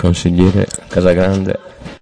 consigliere Casagrande.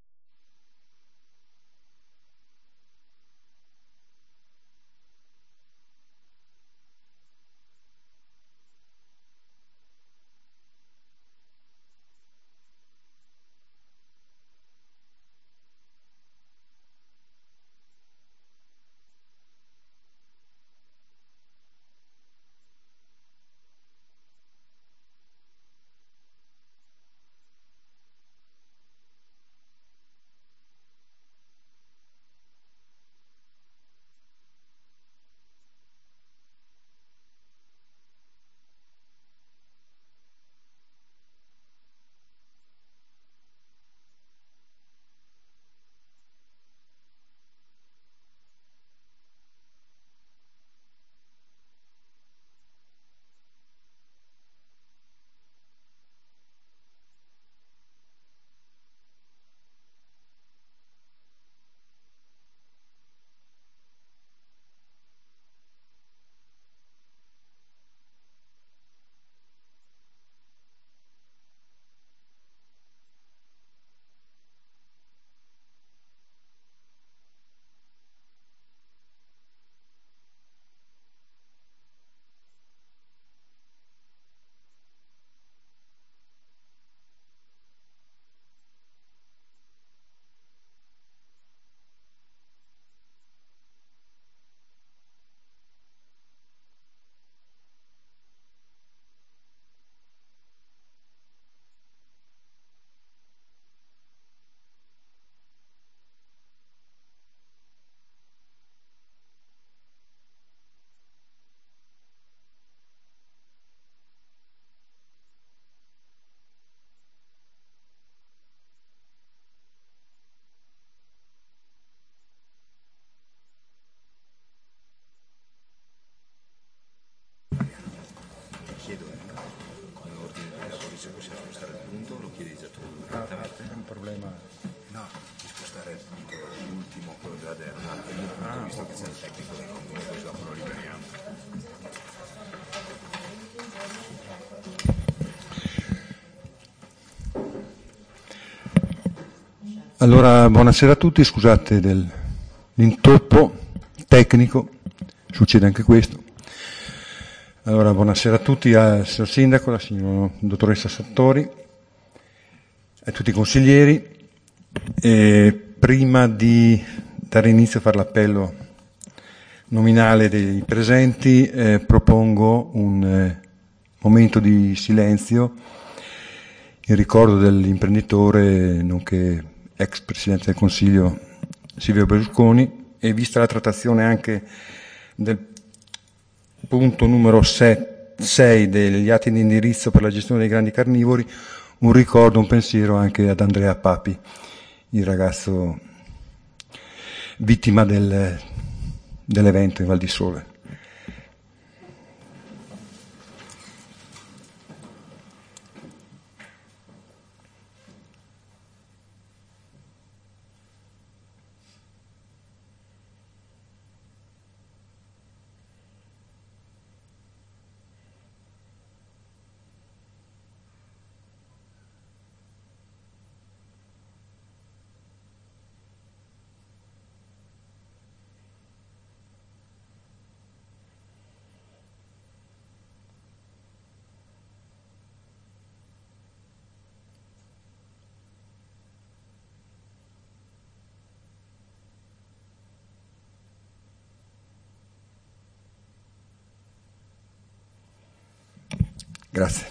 Allora, buonasera a tutti, scusate dell'intoppo tecnico, succede anche questo. Allora, buonasera a tutti, al signor Sindaco, alla signora dottoressa Sartori, a tutti i consiglieri. Prima di dare inizio a fare l'appello nominale dei presenti, propongo un momento di silenzio in ricordo dell'imprenditore, nonché ex Presidente del Consiglio Silvio Berlusconi, e vista la trattazione anche del punto numero 6 degli atti di indirizzo per la gestione dei grandi carnivori, un ricordo, un pensiero anche ad Andrea Papi, il ragazzo vittima dell'evento in Val di Sole. Grazie.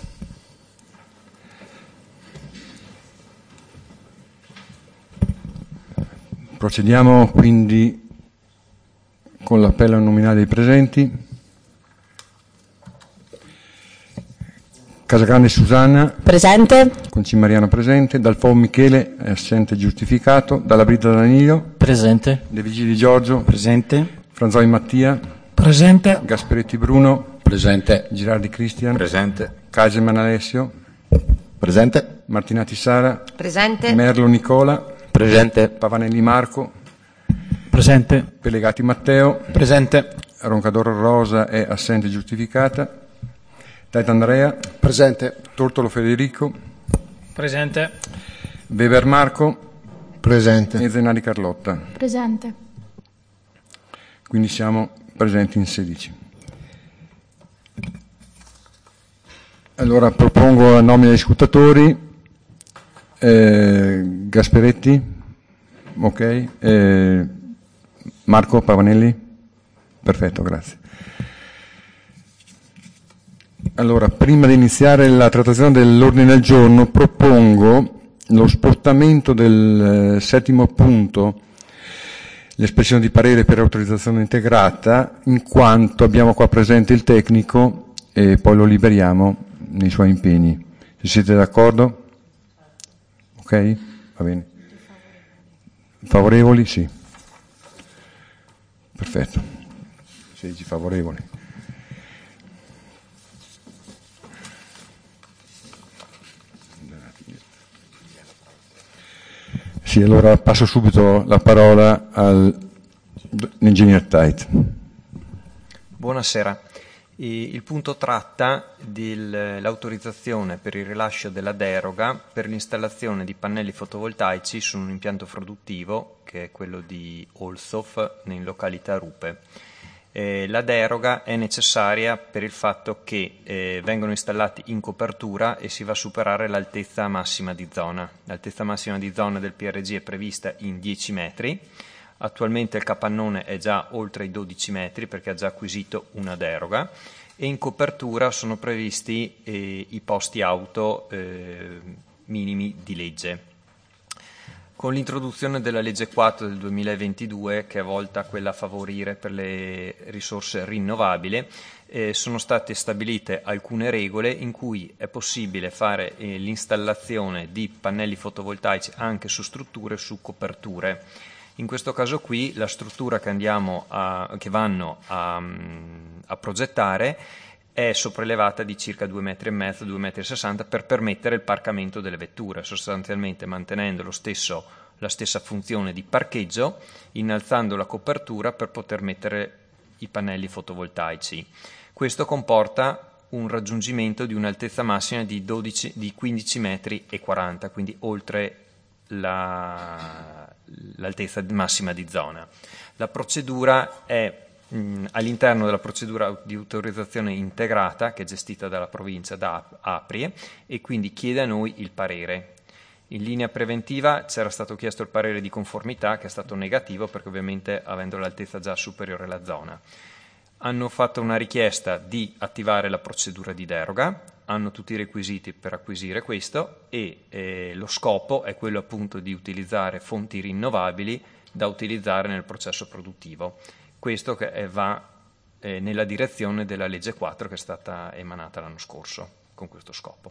Procediamo quindi con l'appello nominale dei presenti. Casagrande Susanna. Presente. Concimariano presente. Dalfo Michele è assente giustificato. Dalla Brita Danilo. Presente. De Vigili Giorgio. Presente. Franzoi Mattia. Presente. Gasperetti Bruno. Presente. Girardi Cristian. Presente. Caseman Alessio. Presente. Martinati Sara. Presente. Merlo Nicola. Presente. Pavanelli Marco. Presente. Pelegati Matteo. Presente. Roncadoro Rosa è assente giustificata. Taita Andrea. Presente. Tortolo Federico. Presente. Weber Marco. Presente. E Zenari Carlotta. Presente. Quindi siamo presenti in 16. Allora propongo a nomina degli scrutatori Gasperetti, ok, Marco Pavanelli, perfetto, grazie. Allora, prima di iniziare la trattazione dell'ordine del giorno, propongo lo spostamento del settimo punto, l'espressione di parere per autorizzazione integrata, in quanto abbiamo qua presente il tecnico e poi lo liberiamo nei suoi impegni. Se siete d'accordo? Ok? Va bene. Favorevoli? Sì. Perfetto. 16 favorevoli. Sì, allora passo subito la parola all'ingegner Tait. Buonasera. Il punto tratta dell'autorizzazione per il rilascio della deroga per l'installazione di pannelli fotovoltaici su un impianto produttivo, che è quello di Olsof, in località Rupe. La deroga è necessaria per il fatto che vengono installati in copertura e si va a superare l'altezza massima di zona. L'altezza massima di zona del PRG è prevista in 10 metri. Attualmente il capannone è già oltre i 12 metri perché ha già acquisito una deroga e in copertura sono previsti i posti auto minimi di legge. Con l'introduzione della legge 4 del 2022, che è volta a quella a favorire per le risorse rinnovabili, sono state stabilite alcune regole in cui è possibile fare l'installazione di pannelli fotovoltaici anche su strutture, su coperture. In questo caso qui la struttura che vanno a progettare è sopraelevata di circa 2,5 metri, 2,60 metri per permettere il parcamento delle vetture, sostanzialmente mantenendo la stessa funzione di parcheggio, innalzando la copertura per poter mettere i pannelli fotovoltaici. Questo comporta un raggiungimento di un'altezza massima di 15,40 metri, quindi oltre l'altezza massima di zona. La procedura è all'interno della procedura di autorizzazione integrata che è gestita dalla provincia da Aprie e quindi chiede a noi il parere. In linea preventiva c'era stato chiesto il parere di conformità che è stato negativo perché ovviamente avendo l'altezza già superiore alla zona. Hanno fatto una richiesta di attivare la procedura di deroga, hanno tutti i requisiti per acquisire questo e lo scopo è quello appunto di utilizzare fonti rinnovabili da utilizzare nel processo produttivo. Questo che va nella direzione della legge 4 che è stata emanata l'anno scorso con questo scopo.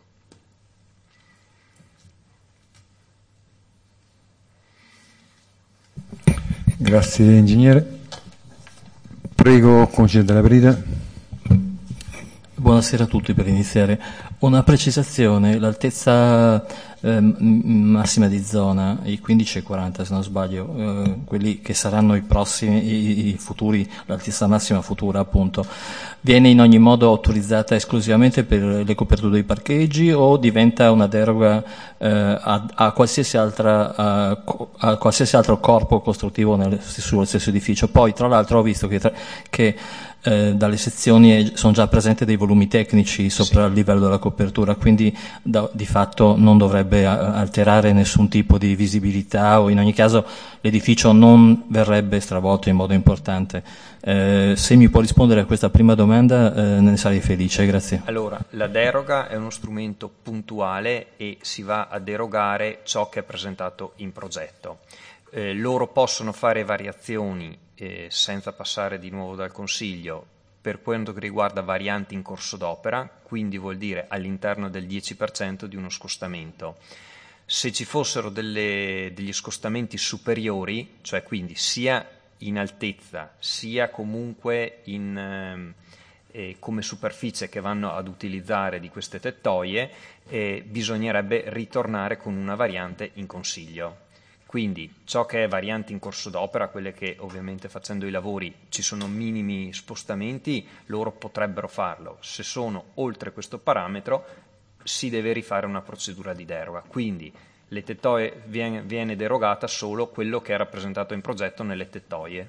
Grazie ingegnere. Prego, consigliere Della Brida. Buonasera a tutti. Per iniziare, una precisazione: l'altezza massima di zona, i 15,40 se non sbaglio, quelli che saranno i prossimi, i futuri, l'altezza massima futura appunto, viene in ogni modo autorizzata esclusivamente per le coperture dei parcheggi o diventa una deroga a qualsiasi altro corpo costruttivo sullo stesso edificio? Poi tra l'altro ho visto che dalle sezioni sono già presenti dei volumi tecnici sopra il livello della copertura, quindi di fatto non dovrebbe alterare nessun tipo di visibilità o in ogni caso l'edificio non verrebbe stravolto in modo importante. Se mi può rispondere a questa prima domanda ne sarei felice, grazie. Allora, la deroga è uno strumento puntuale e si va a derogare ciò che è presentato in progetto. Loro possono fare variazioni senza passare di nuovo dal Consiglio per quanto riguarda varianti in corso d'opera, quindi vuol dire all'interno del 10% di uno scostamento. Se ci fossero degli scostamenti superiori, cioè quindi sia in altezza sia comunque come superficie che vanno ad utilizzare di queste tettoie, bisognerebbe ritornare con una variante in Consiglio. Quindi ciò che è varianti in corso d'opera, quelle che ovviamente facendo i lavori ci sono minimi spostamenti, loro potrebbero farlo. Se sono oltre questo parametro si deve rifare una procedura di deroga. Quindi le tettoie viene derogata solo quello che è rappresentato in progetto nelle tettoie.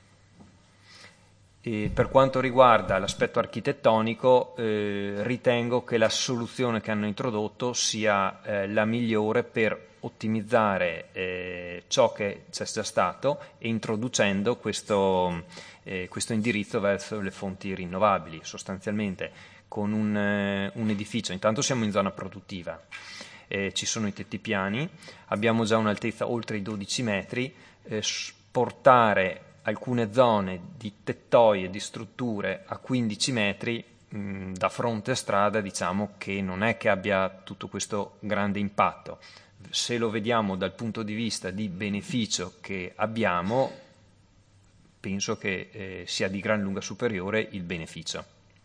E per quanto riguarda l'aspetto architettonico, ritengo che la soluzione che hanno introdotto sia la migliore per ottimizzare ciò che c'è già stato e introducendo questo indirizzo verso le fonti rinnovabili. Sostanzialmente con un edificio, intanto siamo in zona produttiva, ci sono i tetti piani, abbiamo già un'altezza oltre i 12 metri, portare alcune zone di tettoie, di strutture a 15 metri da fronte a strada, diciamo che non è che abbia tutto questo grande impatto. Se lo vediamo dal punto di vista di beneficio che abbiamo, penso che sia di gran lunga superiore il beneficio.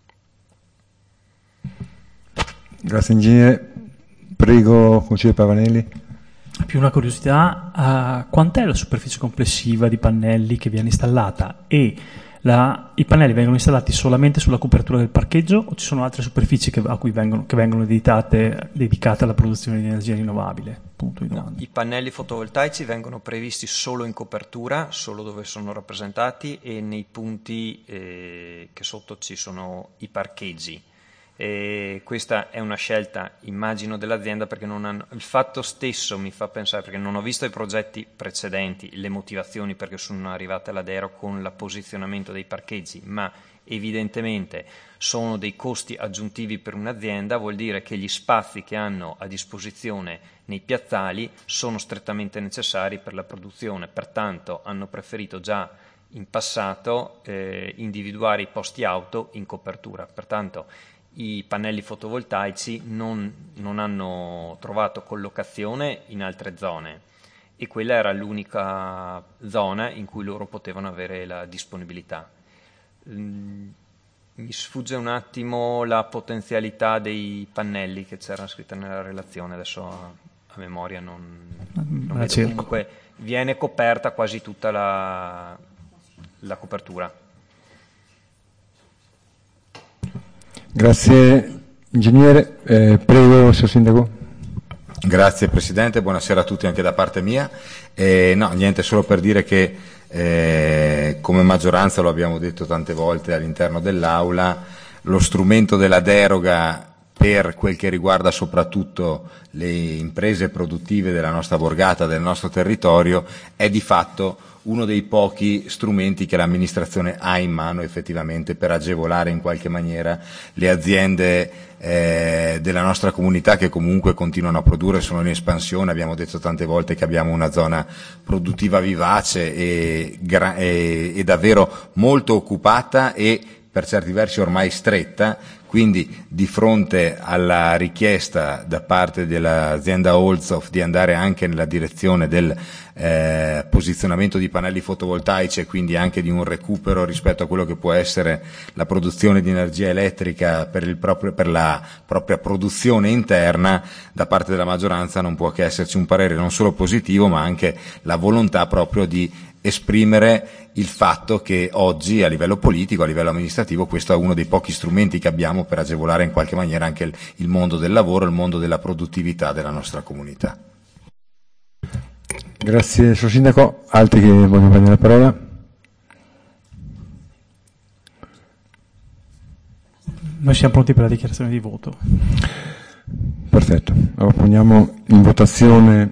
Grazie ingegnere. Prego, consigliere Pavanelli. Più una curiosità, quant'è la superficie complessiva di pannelli che viene installata e i pannelli vengono installati solamente sulla copertura del parcheggio o ci sono altre superfici che vengono dedicate alla produzione di energia rinnovabile? Punto di domanda. I pannelli fotovoltaici vengono previsti solo in copertura, solo dove sono rappresentati e nei punti che sotto ci sono i parcheggi. Questa è una scelta, immagino, dell'azienda, perché il fatto stesso mi fa pensare, perché non ho visto i progetti precedenti, le motivazioni perché sono arrivate alla deroga con il posizionamento dei parcheggi, ma evidentemente sono dei costi aggiuntivi per un'azienda. Vuol dire che gli spazi che hanno a disposizione nei piazzali sono strettamente necessari per la produzione, pertanto hanno preferito già in passato individuare i posti auto in copertura. Pertanto i pannelli fotovoltaici non hanno trovato collocazione in altre zone e quella era l'unica zona in cui loro potevano avere la disponibilità. Mi sfugge un attimo la potenzialità dei pannelli che c'era scritta nella relazione, adesso a memoria non vedo. Comunque viene coperta quasi tutta la copertura. Grazie ingegnere. Prego, signor Sindaco. Grazie Presidente, buonasera a tutti anche da parte mia. No, niente, solo per dire che come maggioranza, lo abbiamo detto tante volte all'interno dell'Aula, lo strumento della deroga per quel che riguarda soprattutto le imprese produttive della nostra borgata, del nostro territorio, è di fatto uno dei pochi strumenti che l'amministrazione ha in mano effettivamente per agevolare in qualche maniera le aziende della nostra comunità, che comunque continuano a produrre, sono in espansione. Abbiamo detto tante volte che abbiamo una zona produttiva vivace e davvero molto occupata e per certi versi ormai stretta. Quindi di fronte alla richiesta da parte dell'azienda Holzow di andare anche nella direzione del posizionamento di pannelli fotovoltaici e quindi anche di un recupero rispetto a quello che può essere la produzione di energia elettrica per la propria produzione interna, da parte della maggioranza non può che esserci un parere non solo positivo, ma anche la volontà proprio di esprimere il fatto che oggi a livello politico, a livello amministrativo, questo è uno dei pochi strumenti che abbiamo per agevolare in qualche maniera anche il mondo del lavoro, il mondo della produttività della nostra comunità. Grazie, signor Sindaco. Altri che vogliono prendere la parola? Noi siamo pronti per la dichiarazione di voto. Perfetto. Allora poniamo in votazione.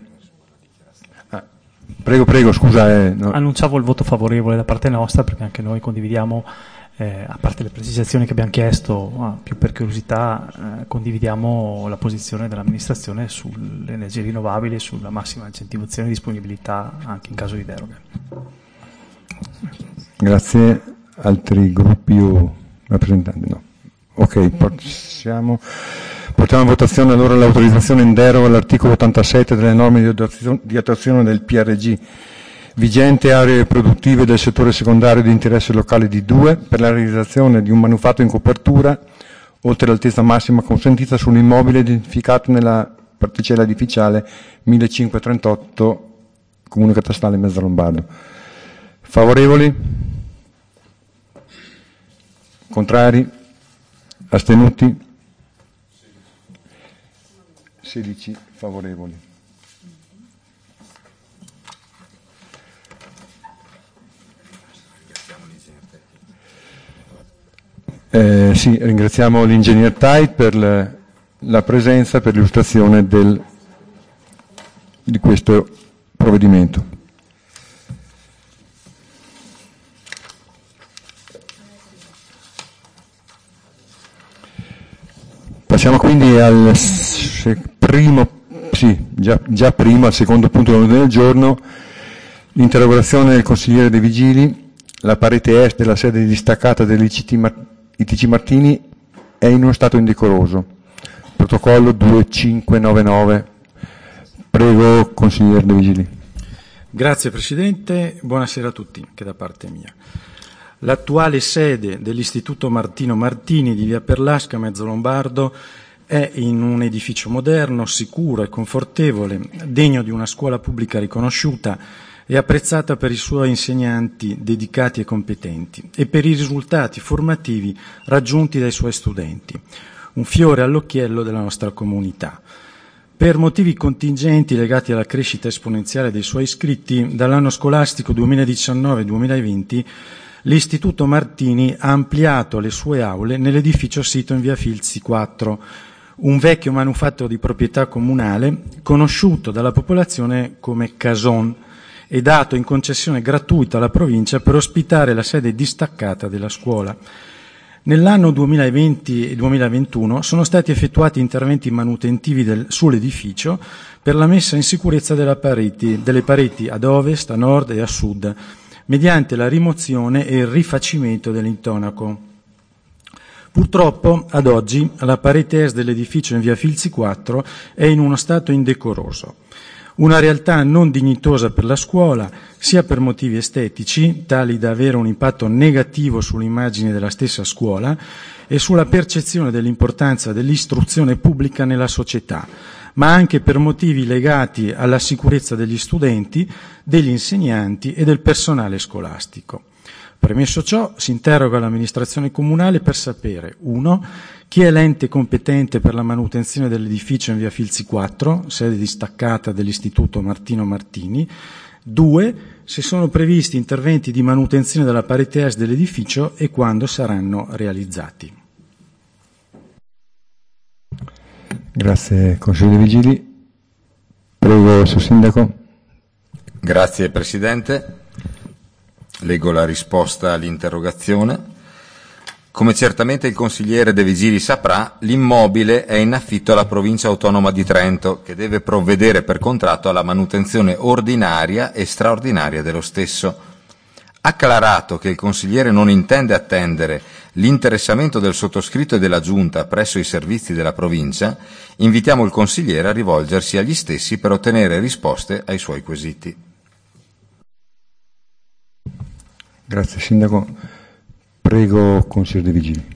Prego, scusa. No. Annunciavo il voto favorevole da parte nostra, perché anche noi condividiamo, a parte le precisazioni che abbiamo chiesto, più per curiosità, condividiamo la posizione dell'amministrazione sulle energie rinnovabili e sulla massima incentivazione e disponibilità anche in caso di deroga. Grazie. Altri gruppi o rappresentanti? No. Ok, portiamo in votazione allora l'autorizzazione in deroga all'articolo 87 delle norme di attuazione del PRG vigente, aree produttive del settore secondario di interesse locale di 2 per la realizzazione di un manufatto in copertura oltre l'altezza massima consentita sull'immobile identificato nella particella edificiale 1538 Comune Catastale Mezzalombardo. Favorevoli? Contrari? Astenuti? 16 favorevoli. Sì, ringraziamo l'ingegner Tait per la presenza, per l'illustrazione di questo provvedimento. Passiamo quindi al al secondo punto dell'ordine del giorno, l'interrogazione del consigliere De Vigili. La parete est della sede distaccata dell'ITC Martini è in uno stato indecoroso. Protocollo 2599. Prego, consigliere De Vigili. Grazie Presidente, buonasera a tutti, anche da parte mia. L'attuale sede dell'Istituto Martino Martini di via Perlasca, Mezzo Lombardo, è in un edificio moderno, sicuro e confortevole, degno di una scuola pubblica riconosciuta e apprezzata per i suoi insegnanti dedicati e competenti e per i risultati formativi raggiunti dai suoi studenti. Un fiore all'occhiello della nostra comunità. Per motivi contingenti legati alla crescita esponenziale dei suoi iscritti, dall'anno scolastico 2019-2020 l'Istituto Martini ha ampliato le sue aule nell'edificio sito in via Filzi 4, un vecchio manufatto di proprietà comunale conosciuto dalla popolazione come Cason e dato in concessione gratuita alla provincia per ospitare la sede distaccata della scuola. Nell'anno 2020 e 2021 sono stati effettuati interventi manutentivi sull'edificio per la messa in sicurezza delle pareti ad ovest, a nord e a sud, mediante la rimozione e il rifacimento dell'intonaco. Purtroppo, ad oggi, la parete est dell'edificio in via Filzi 4 è in uno stato indecoroso. Una realtà non dignitosa per la scuola, sia per motivi estetici, tali da avere un impatto negativo sull'immagine della stessa scuola e sulla percezione dell'importanza dell'istruzione pubblica nella società, ma anche per motivi legati alla sicurezza degli studenti, degli insegnanti e del personale scolastico. Premesso ciò, si interroga l'amministrazione comunale per sapere: 1. Chi è l'ente competente per la manutenzione dell'edificio in via Filzi 4, sede distaccata dell'Istituto Martino Martini? 2. Se sono previsti interventi di manutenzione della parete est dell'edificio e quando saranno realizzati. Grazie, consigliere Vigili. Prego il suo sindaco. Grazie Presidente. Leggo la risposta all'interrogazione. Come certamente il consigliere De Vigili saprà, l'immobile è in affitto alla provincia autonoma di Trento, che deve provvedere per contratto alla manutenzione ordinaria e straordinaria dello stesso. Acclarato che il consigliere non intende attendere l'interessamento del sottoscritto e della Giunta presso i servizi della provincia, invitiamo il consigliere a rivolgersi agli stessi per ottenere risposte ai suoi quesiti. Grazie Sindaco. Prego, consigliere De Vigili.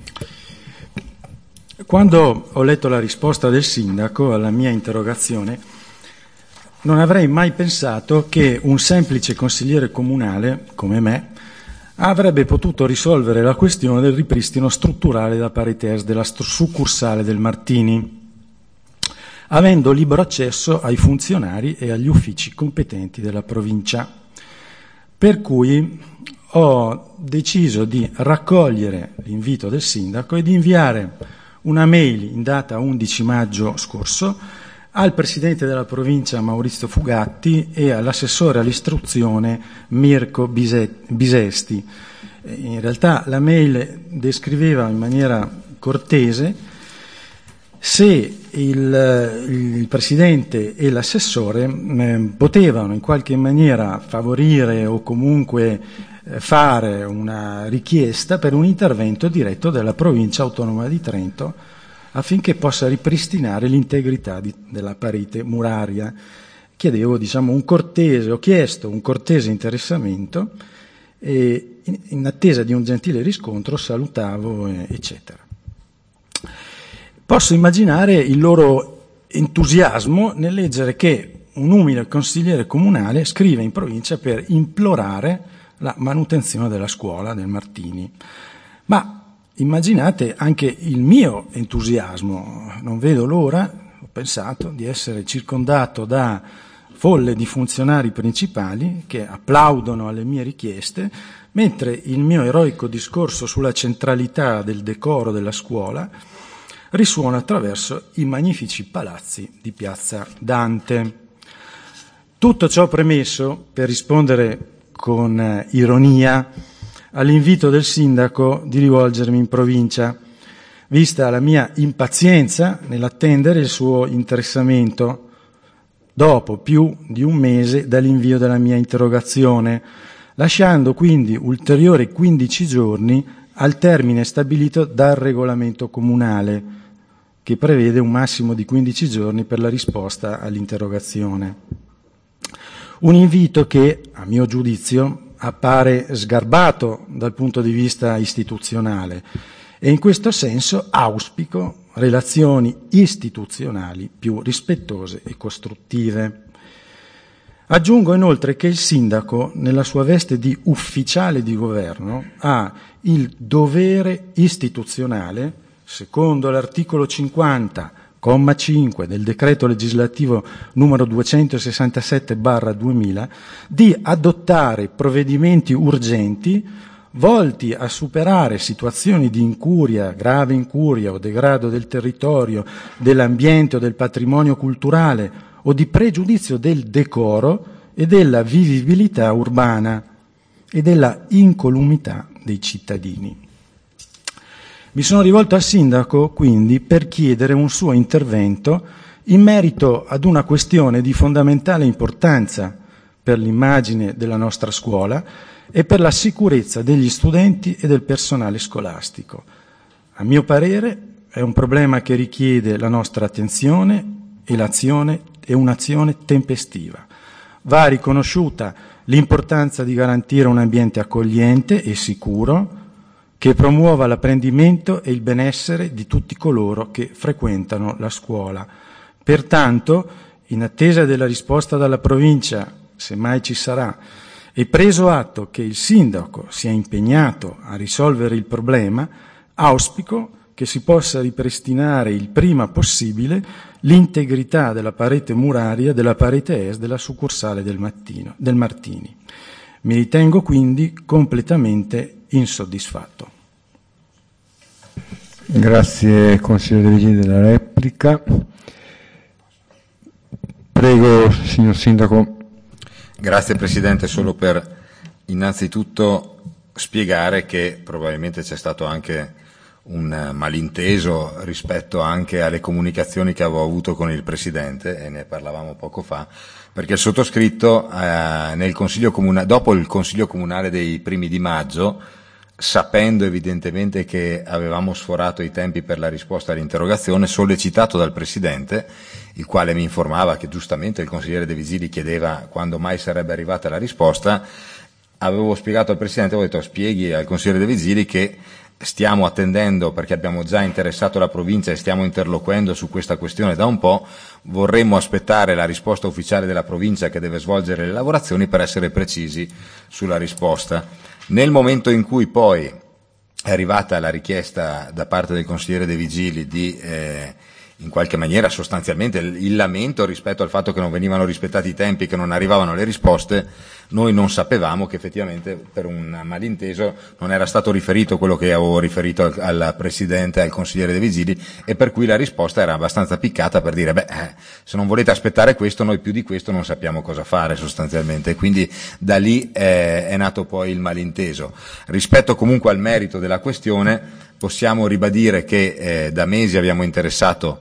Quando ho letto la risposta del Sindaco alla mia interrogazione, non avrei mai pensato che un semplice consigliere comunale, come me, avrebbe potuto risolvere la questione del ripristino strutturale della parete est della succursale del Martini, avendo libero accesso ai funzionari e agli uffici competenti della provincia. Per cui ho deciso di raccogliere l'invito del Sindaco e di inviare una mail in data 11 maggio scorso al Presidente della Provincia Maurizio Fugatti e all'assessore all'istruzione Mirko Bisesti. In realtà la mail descriveva in maniera cortese se il Presidente e l'assessore potevano in qualche maniera favorire o comunque fare una richiesta per un intervento diretto della Provincia Autonoma di Trento affinché possa ripristinare l'integrità della parete muraria. Ho chiesto un cortese interessamento e in attesa di un gentile riscontro salutavo, eccetera. Posso immaginare il loro entusiasmo nel leggere che un umile consigliere comunale scrive in provincia per implorare la manutenzione della scuola del Martini. Ma immaginate anche il mio entusiasmo, non vedo l'ora, ho pensato di essere circondato da folle di funzionari principali che applaudono alle mie richieste, mentre il mio eroico discorso sulla centralità del decoro della scuola risuona attraverso i magnifici palazzi di Piazza Dante. Tutto ciò premesso, per rispondere con ironia all'invito del sindaco di rivolgermi in provincia, vista la mia impazienza nell'attendere il suo interessamento dopo più di un mese dall'invio della mia interrogazione, lasciando quindi ulteriori 15 giorni al termine stabilito dal regolamento comunale, che prevede un massimo di 15 giorni per la risposta all'interrogazione. Un invito che, a mio giudizio, appare sgarbato dal punto di vista istituzionale e in questo senso auspico relazioni istituzionali più rispettose e costruttive. Aggiungo inoltre che il sindaco, nella sua veste di ufficiale di governo, ha il dovere istituzionale, secondo l'articolo 50, comma 5 del decreto legislativo numero 267/2000, di adottare provvedimenti urgenti volti a superare situazioni di incuria, grave incuria o degrado del territorio, dell'ambiente o del patrimonio culturale o di pregiudizio del decoro e della vivibilità urbana e della incolumità dei cittadini. Mi sono rivolto al sindaco quindi per chiedere un suo intervento in merito ad una questione di fondamentale importanza per l'immagine della nostra scuola e per la sicurezza degli studenti e del personale scolastico. A mio parere è un problema che richiede la nostra attenzione e un'azione tempestiva. Va riconosciuta l'importanza di garantire un ambiente accogliente e sicuro che promuova l'apprendimento e il benessere di tutti coloro che frequentano la scuola. Pertanto, in attesa della risposta dalla provincia, se mai ci sarà, e preso atto che il sindaco sia impegnato a risolvere il problema, auspico che si possa ripristinare il prima possibile l'integrità della parete muraria della parete est della succursale del Martini. Mi ritengo quindi completamente insoddisfatto. Grazie consigliere De Vigili della replica. Prego, signor Sindaco. Grazie Presidente, solo per innanzitutto spiegare che probabilmente c'è stato anche un malinteso rispetto anche alle comunicazioni che avevo avuto con il Presidente, e ne parlavamo poco fa, perché il sottoscritto nel Consiglio Comunale, dopo il Consiglio Comunale dei primi di maggio, sapendo evidentemente che avevamo sforato i tempi per la risposta all'interrogazione, sollecitato dal Presidente, il quale mi informava che giustamente il consigliere De Vigili chiedeva quando mai sarebbe arrivata la risposta, avevo spiegato al Presidente, ho detto spieghi al consigliere De Vigili che stiamo attendendo perché abbiamo già interessato la provincia e stiamo interloquendo su questa questione da un po', vorremmo aspettare la risposta ufficiale della provincia che deve svolgere le lavorazioni per essere precisi sulla risposta. Nel momento in cui poi è arrivata la richiesta da parte del consigliere De Vigili di in qualche maniera sostanzialmente il lamento rispetto al fatto che non venivano rispettati i tempi, che non arrivavano le risposte, noi non sapevamo che effettivamente per un malinteso non era stato riferito quello che avevo riferito al Presidente, al consigliere De Vigili, e per cui la risposta era abbastanza piccata per dire se non volete aspettare questo, noi più di questo non sappiamo cosa fare sostanzialmente, quindi da lì è nato poi il malinteso. Rispetto comunque al merito della questione possiamo ribadire che da mesi abbiamo interessato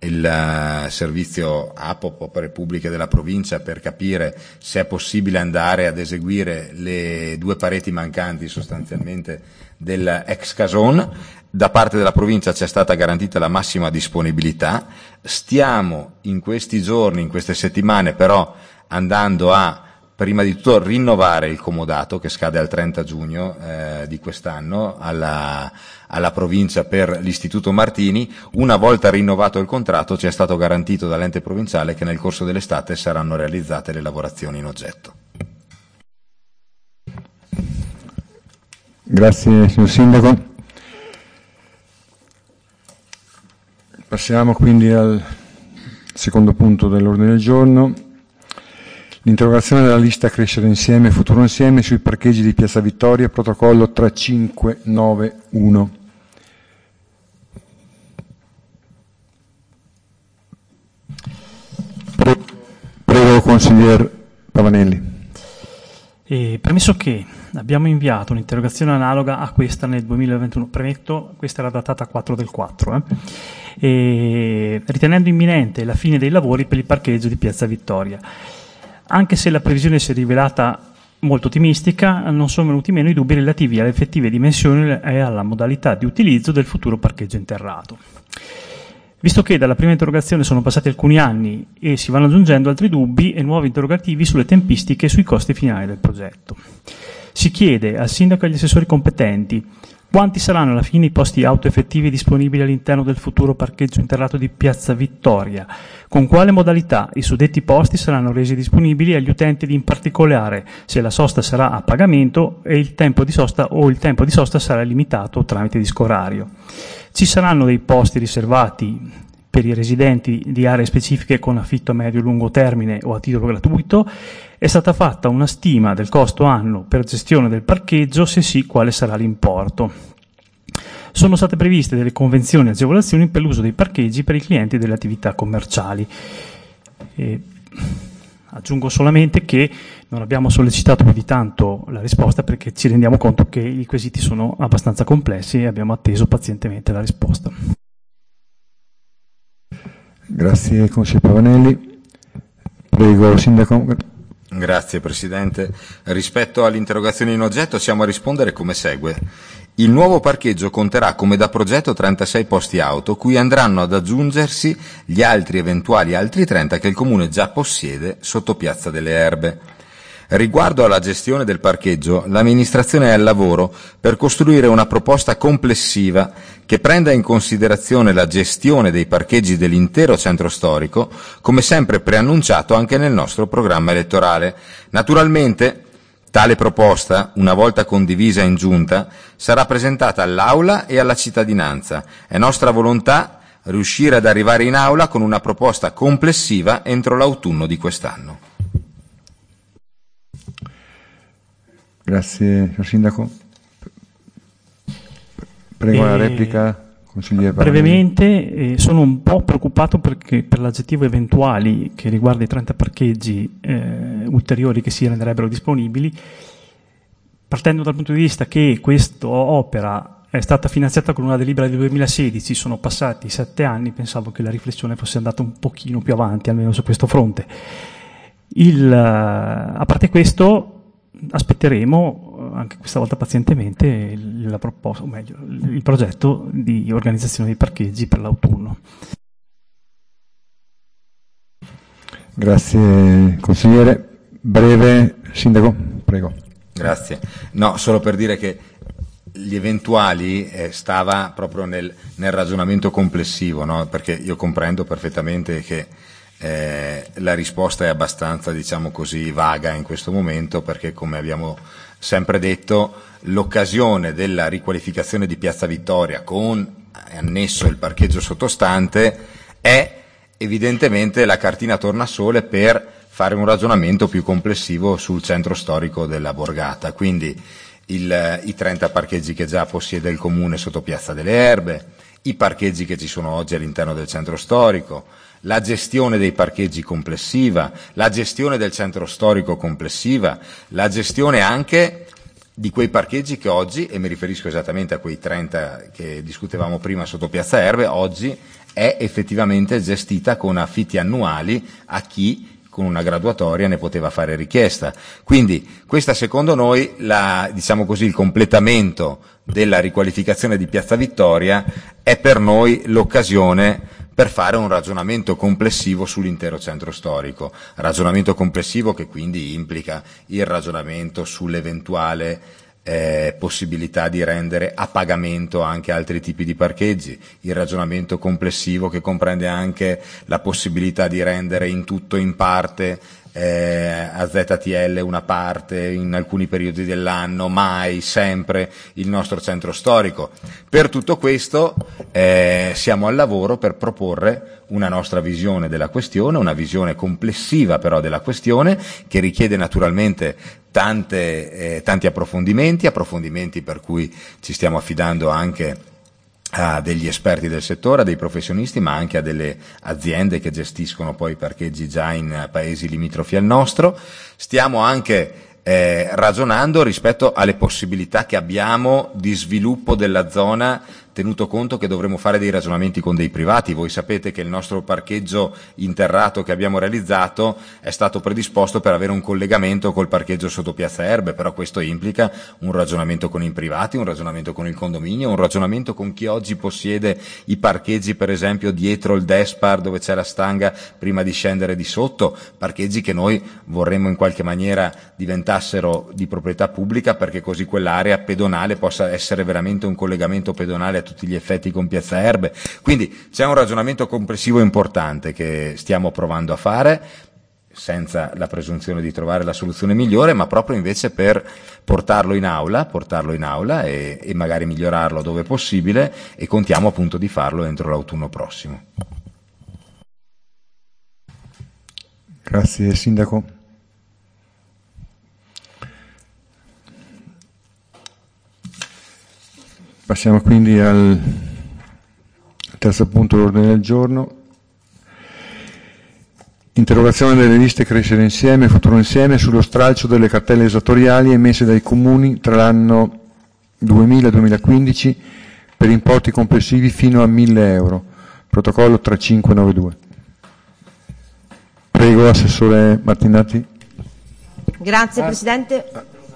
il servizio APOP, opere pubbliche della provincia, per capire se è possibile andare ad eseguire le 2 pareti mancanti sostanzialmente del ex Cason. Da parte della provincia ci è stata garantita la massima disponibilità. Stiamo in questi giorni, in queste settimane però andando a prima di tutto rinnovare il comodato che scade al 30 giugno di quest'anno alla provincia per l'Istituto Martini. Una volta rinnovato il contratto ci è stato garantito dall'ente provinciale che nel corso dell'estate saranno realizzate le lavorazioni in oggetto. Grazie signor Sindaco. Passiamo quindi al secondo punto dell'ordine del giorno, l'interrogazione della lista Crescere Insieme, Futuro Insieme sui parcheggi di Piazza Vittoria, protocollo 3591. Prego, consigliere Pavanelli. Premesso che abbiamo inviato un'interrogazione analoga a questa nel 2021, premetto, questa era datata 4/4, ritenendo imminente la fine dei lavori per il parcheggio di Piazza Vittoria. Anche se la previsione si è rivelata molto ottimistica, non sono venuti meno i dubbi relativi alle effettive dimensioni e alla modalità di utilizzo del futuro parcheggio interrato. Visto che dalla prima interrogazione sono passati alcuni anni e si vanno aggiungendo altri dubbi e nuovi interrogativi sulle tempistiche e sui costi finali del progetto, si chiede al sindaco e agli assessori competenti quanti saranno alla fine i posti auto effettivi disponibili all'interno del futuro parcheggio interrato di Piazza Vittoria, con quale modalità i suddetti posti saranno resi disponibili agli utenti ed in particolare se la sosta sarà a pagamento e il tempo di sosta sarà limitato tramite disco orario. Ci saranno dei posti riservati per i residenti di aree specifiche con affitto a medio-lungo termine o a titolo gratuito? È stata fatta una stima del costo annuo per gestione del parcheggio, se sì, quale sarà l'importo? Sono state previste delle convenzioni e agevolazioni per l'uso dei parcheggi per i clienti delle attività commerciali. Aggiungo solamente che non abbiamo sollecitato più di tanto la risposta perché ci rendiamo conto che i quesiti sono abbastanza complessi e abbiamo atteso pazientemente la risposta. Grazie consigliere Pavanelli. Prego Sindaco. Grazie Presidente. Rispetto all'interrogazione in oggetto siamo a rispondere come segue. Il nuovo parcheggio conterà come da progetto 36 posti auto, cui andranno ad aggiungersi gli altri eventuali altri 30 che il Comune già possiede sotto Piazza delle Erbe. Riguardo alla gestione del parcheggio, l'amministrazione è al lavoro per costruire una proposta complessiva che prenda in considerazione la gestione dei parcheggi dell'intero centro storico, come sempre preannunciato anche nel nostro programma elettorale. Naturalmente, tale proposta, una volta condivisa in giunta, sarà presentata all'Aula e alla cittadinanza. È nostra volontà riuscire ad arrivare in Aula con una proposta complessiva entro l'autunno di quest'anno. Grazie, signor Sindaco. Prego la replica, consigliere Pavanelli. Brevemente, sono un po' preoccupato perché per l'aggettivo eventuali che riguarda i 30 parcheggi ulteriori che si renderebbero disponibili, partendo dal punto di vista che questa opera è stata finanziata con una delibera del 2016, sono passati 7 anni, pensavo che la riflessione fosse andata un pochino più avanti, almeno su questo fronte. A parte questo, aspetteremo anche questa volta pazientemente la proposta, o meglio, il progetto di organizzazione dei parcheggi per l'autunno. Grazie consigliere. Breve Sindaco, prego. Grazie. No, solo per dire che gli eventuali stava proprio nel ragionamento complessivo, no? Perché io comprendo perfettamente che la risposta è abbastanza, diciamo così, vaga in questo momento, perché come abbiamo sempre detto l'occasione della riqualificazione di Piazza Vittoria con annesso il parcheggio sottostante è evidentemente la cartina tornasole per fare un ragionamento più complessivo sul centro storico della borgata, quindi i 30 parcheggi che già possiede il Comune sotto Piazza delle Erbe, i parcheggi che ci sono oggi all'interno del centro storico, la gestione dei parcheggi complessiva, la gestione del centro storico complessiva, la gestione anche di quei parcheggi che oggi, e mi riferisco esattamente a quei 30 che discutevamo prima sotto Piazza Erbe, oggi è effettivamente gestita con affitti annuali a chi con una graduatoria ne poteva fare richiesta. Quindi questa secondo noi, diciamo così, il completamento della riqualificazione di Piazza Vittoria è per noi l'occasione per fare un ragionamento complessivo sull'intero centro storico, ragionamento complessivo che quindi implica il ragionamento sull'eventuale possibilità di rendere a pagamento anche altri tipi di parcheggi, il ragionamento complessivo che comprende anche la possibilità di rendere in tutto o in parte a ZTL una parte in alcuni periodi dell'anno, mai, sempre il nostro centro storico. Per tutto questo siamo al lavoro per proporre una nostra visione della questione, una visione complessiva però della questione, che richiede naturalmente tanti approfondimenti per cui ci stiamo affidando anche a degli esperti del settore, a dei professionisti, ma anche a delle aziende che gestiscono poi parcheggi già in paesi limitrofi al nostro. Stiamo anche ragionando rispetto alle possibilità che abbiamo di sviluppo della zona, tenuto conto che dovremo fare dei ragionamenti con dei privati. Voi sapete che il nostro parcheggio interrato che abbiamo realizzato è stato predisposto per avere un collegamento col parcheggio sotto Piazza Erbe, però questo implica un ragionamento con i privati, un ragionamento con il condominio, un ragionamento con chi oggi possiede i parcheggi, per esempio dietro il Despar dove c'è la stanga prima di scendere di sotto, parcheggi che noi vorremmo in qualche maniera diventassero di proprietà pubblica, perché così quell'area pedonale possa essere veramente un collegamento pedonale a tutti gli effetti con Piazza Erbe. Quindi c'è un ragionamento complessivo importante che stiamo provando a fare, senza la presunzione di trovare la soluzione migliore, ma proprio invece per portarlo in aula e magari migliorarlo dove possibile, e contiamo appunto di farlo entro l'autunno prossimo. Grazie Sindaco. Passiamo quindi al terzo punto dell'ordine del giorno. Interrogazione delle liste Crescere Insieme e Futuro Insieme sullo stralcio delle cartelle esattoriali emesse dai comuni tra l'anno 2000 e 2015 per importi complessivi fino a 1.000 euro. Protocollo 3592. Prego, Assessore Martinati. Grazie Presidente.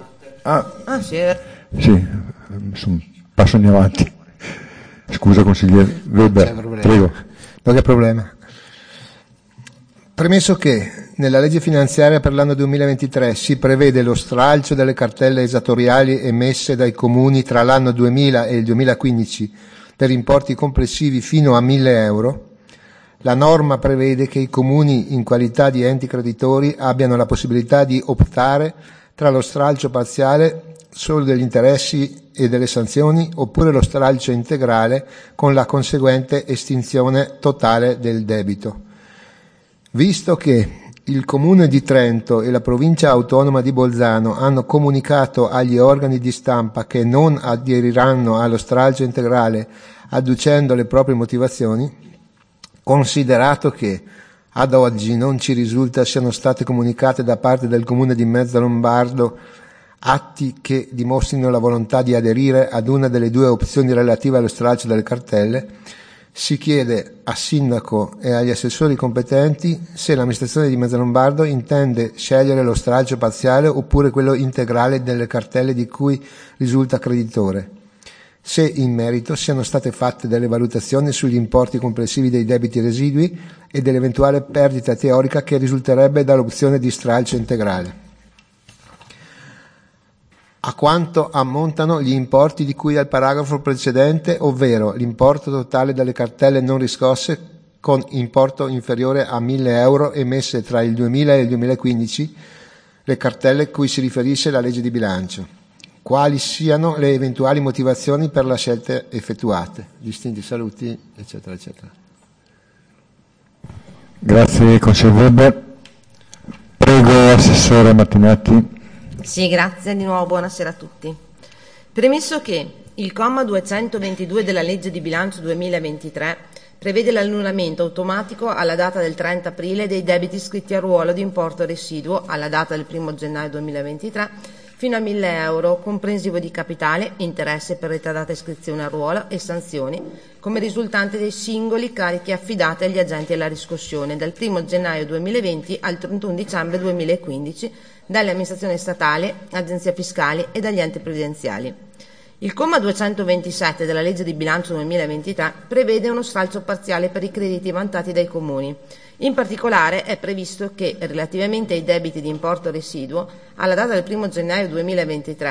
Sì, passo in avanti. Scusa consigliere Weber, prego. Non c'è problema. Premesso che nella legge finanziaria per l'anno 2023 si prevede lo stralcio delle cartelle esattoriali emesse dai comuni tra l'anno 2000 e il 2015 per importi complessivi fino a 1.000 euro, la norma prevede che i comuni in qualità di enti creditori abbiano la possibilità di optare tra lo stralcio parziale solo degli interessi e delle sanzioni oppure lo stralcio integrale con la conseguente estinzione totale del debito. Visto che il Comune di Trento e la Provincia Autonoma di Bolzano hanno comunicato agli organi di stampa che non aderiranno allo stralcio integrale adducendo le proprie motivazioni, considerato che ad oggi non ci risulta siano state comunicate da parte del Comune di Mezzalombardo atti che dimostrino la volontà di aderire ad una delle due opzioni relative allo stralcio delle cartelle, si chiede a Sindaco e agli assessori competenti se l'amministrazione di Mezzalombardo intende scegliere lo stralcio parziale oppure quello integrale delle cartelle di cui risulta creditore, se in merito siano state fatte delle valutazioni sugli importi complessivi dei debiti residui e dell'eventuale perdita teorica che risulterebbe dall'opzione di stralcio integrale. A quanto ammontano gli importi di cui al paragrafo precedente, ovvero l'importo totale delle cartelle non riscosse con importo inferiore a 1.000 euro emesse tra il 2000 e il 2015, le cartelle cui si riferisce la legge di bilancio. Quali siano le eventuali motivazioni per le scelte effettuate. Distinti saluti, eccetera, eccetera. Grazie, consigliere Weber. Prego, Assessore Martinati. Sì, grazie, di nuovo buonasera a tutti. Premesso che il comma 222 della legge di bilancio 2023 prevede l'annullamento automatico alla data del 30 aprile dei debiti iscritti a ruolo di importo residuo alla data del 1 gennaio 2023 fino a 1.000 euro, comprensivo di capitale, interesse per ritardata iscrizione a ruolo e sanzioni, come risultante dei singoli carichi affidati agli agenti alla riscossione dal 1 gennaio 2020 al 31 dicembre 2015 dalle amministrazioni statali, agenzie fiscali e dagli enti previdenziali. Il comma 227 della legge di bilancio 2023 prevede uno stralcio parziale per i crediti vantati dai comuni. In particolare è previsto che, relativamente ai debiti di importo residuo, alla data del 1 gennaio 2023,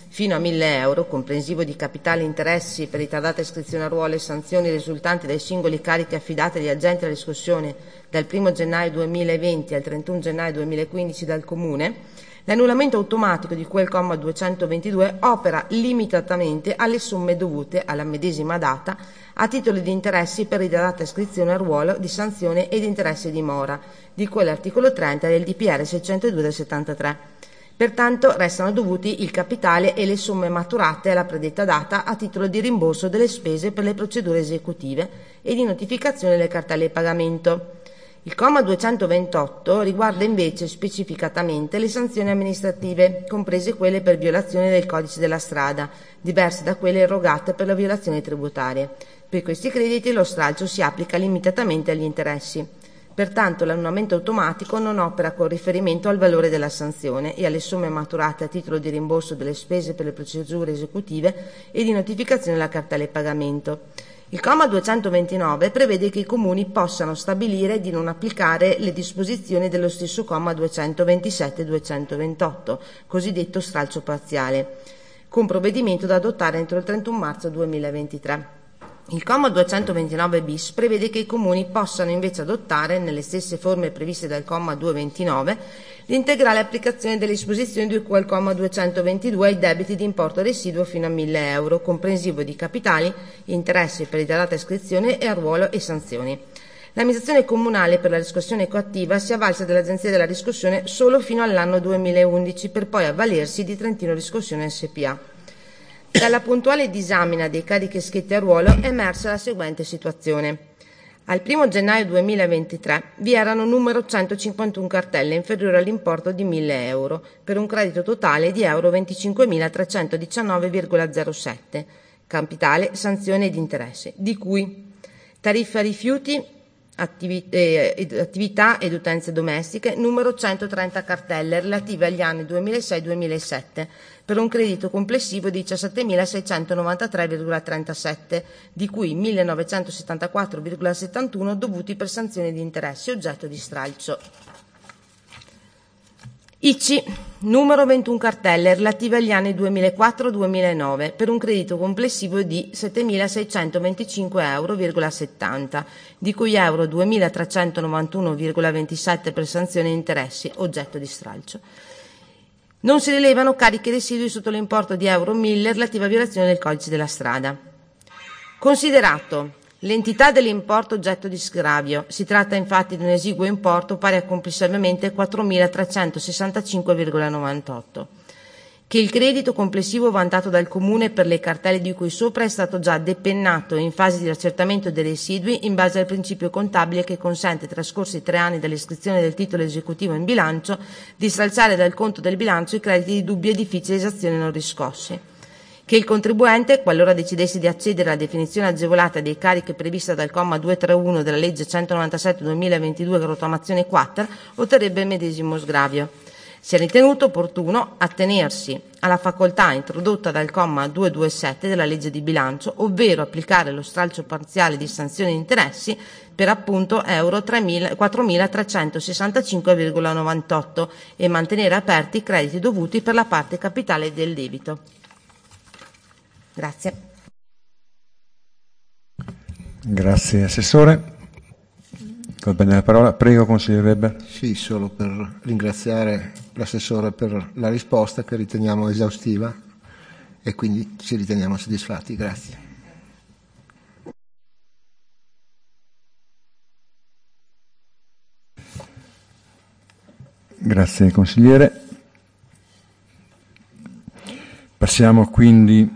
fino a 1.000 euro, comprensivo di capitali, interessi per ritardata iscrizione a ruolo e sanzioni risultanti dai singoli carichi affidati agli agenti alla riscossione dal 1 gennaio 2020 al 31 gennaio 2015 dal Comune, l'annullamento automatico di quel comma 222 opera limitatamente alle somme dovute alla medesima data a titolo di interessi per ritardata iscrizione a ruolo, di sanzione ed interessi di mora, di cui all'articolo 30 del DPR 602 del 73. Pertanto restano dovuti il capitale e le somme maturate alla predetta data a titolo di rimborso delle spese per le procedure esecutive e di notificazione delle cartelle di pagamento. Il comma 228 riguarda invece specificatamente le sanzioni amministrative, comprese quelle per violazione del codice della strada, diverse da quelle erogate per la violazione tributaria. Per questi crediti lo stralcio si applica limitatamente agli interessi. Pertanto l'annullamento automatico non opera con riferimento al valore della sanzione e alle somme maturate a titolo di rimborso delle spese per le procedure esecutive e di notificazione della cartella di pagamento. Il comma 229 prevede che i comuni possano stabilire di non applicare le disposizioni dello stesso comma 227 e 228, cosiddetto stralcio parziale, con provvedimento da adottare entro il 31 marzo 2023. Il comma 229 bis prevede che i comuni possano invece adottare, nelle stesse forme previste dal comma 229, l'integrale applicazione delle disposizioni di cui al comma 222 ai debiti di importo residuo fino a 1.000 euro, comprensivo di capitali, interessi per ritardata iscrizione e a ruolo e sanzioni. L'amministrazione comunale per la riscossione coattiva si avvalsa dell'Agenzia della riscossione solo fino all'anno 2011 per poi avvalersi di Trentino Riscossione SPA. Dalla puntuale disamina dei carichi iscritti a ruolo è emersa la seguente situazione. Al 1 gennaio 2023 vi erano numero 151 cartelle inferiori all'importo di 1.000 euro, per un credito totale di euro 25.319,07, capitale, sanzione ed interessi, di cui tariffa rifiuti, attività ed utenze domestiche, numero 130 cartelle relative agli anni 2006-2007, per un credito complessivo di 17.693,37, di cui 1.974,71 dovuti per sanzioni di interessi oggetto di stralcio. ICI, numero 21 cartelle relative agli anni 2004-2009 per un credito complessivo di 7.625,70 euro, di cui euro 2.391,27 per sanzioni e interessi oggetto di stralcio. Non si rilevano carichi residui sotto l'importo di euro 1.000 relativa a violazione del codice della strada. Considerato l'entità dell'importo oggetto di sgravio, si tratta infatti di un esiguo importo pari a complessivamente 4.365,98, che il credito complessivo vantato dal Comune per le cartelle di cui sopra è stato già depennato in fase di accertamento dei residui in base al principio contabile che consente, trascorsi 3 anni dall'iscrizione del titolo esecutivo in bilancio, di stralciare dal conto del bilancio i crediti di dubbia e difficile esazione non riscossi. Che il contribuente, qualora decidesse di accedere alla definizione agevolata dei carichi prevista dal comma 231 della legge 197/2022 rottamazione 4, otterrebbe il medesimo sgravio. Si è ritenuto opportuno attenersi alla facoltà introdotta dal comma 227 della legge di bilancio, ovvero applicare lo stralcio parziale di sanzioni e interessi per appunto euro 4.365,98 e mantenere aperti i crediti dovuti per la parte capitale del debito. Grazie. Grazie Assessore. Va bene la parola. Prego, consigliere Weber. Sì, solo per ringraziare l'assessore per la risposta che riteniamo esaustiva e quindi ci riteniamo soddisfatti. Grazie. Grazie consigliere. Passiamo quindi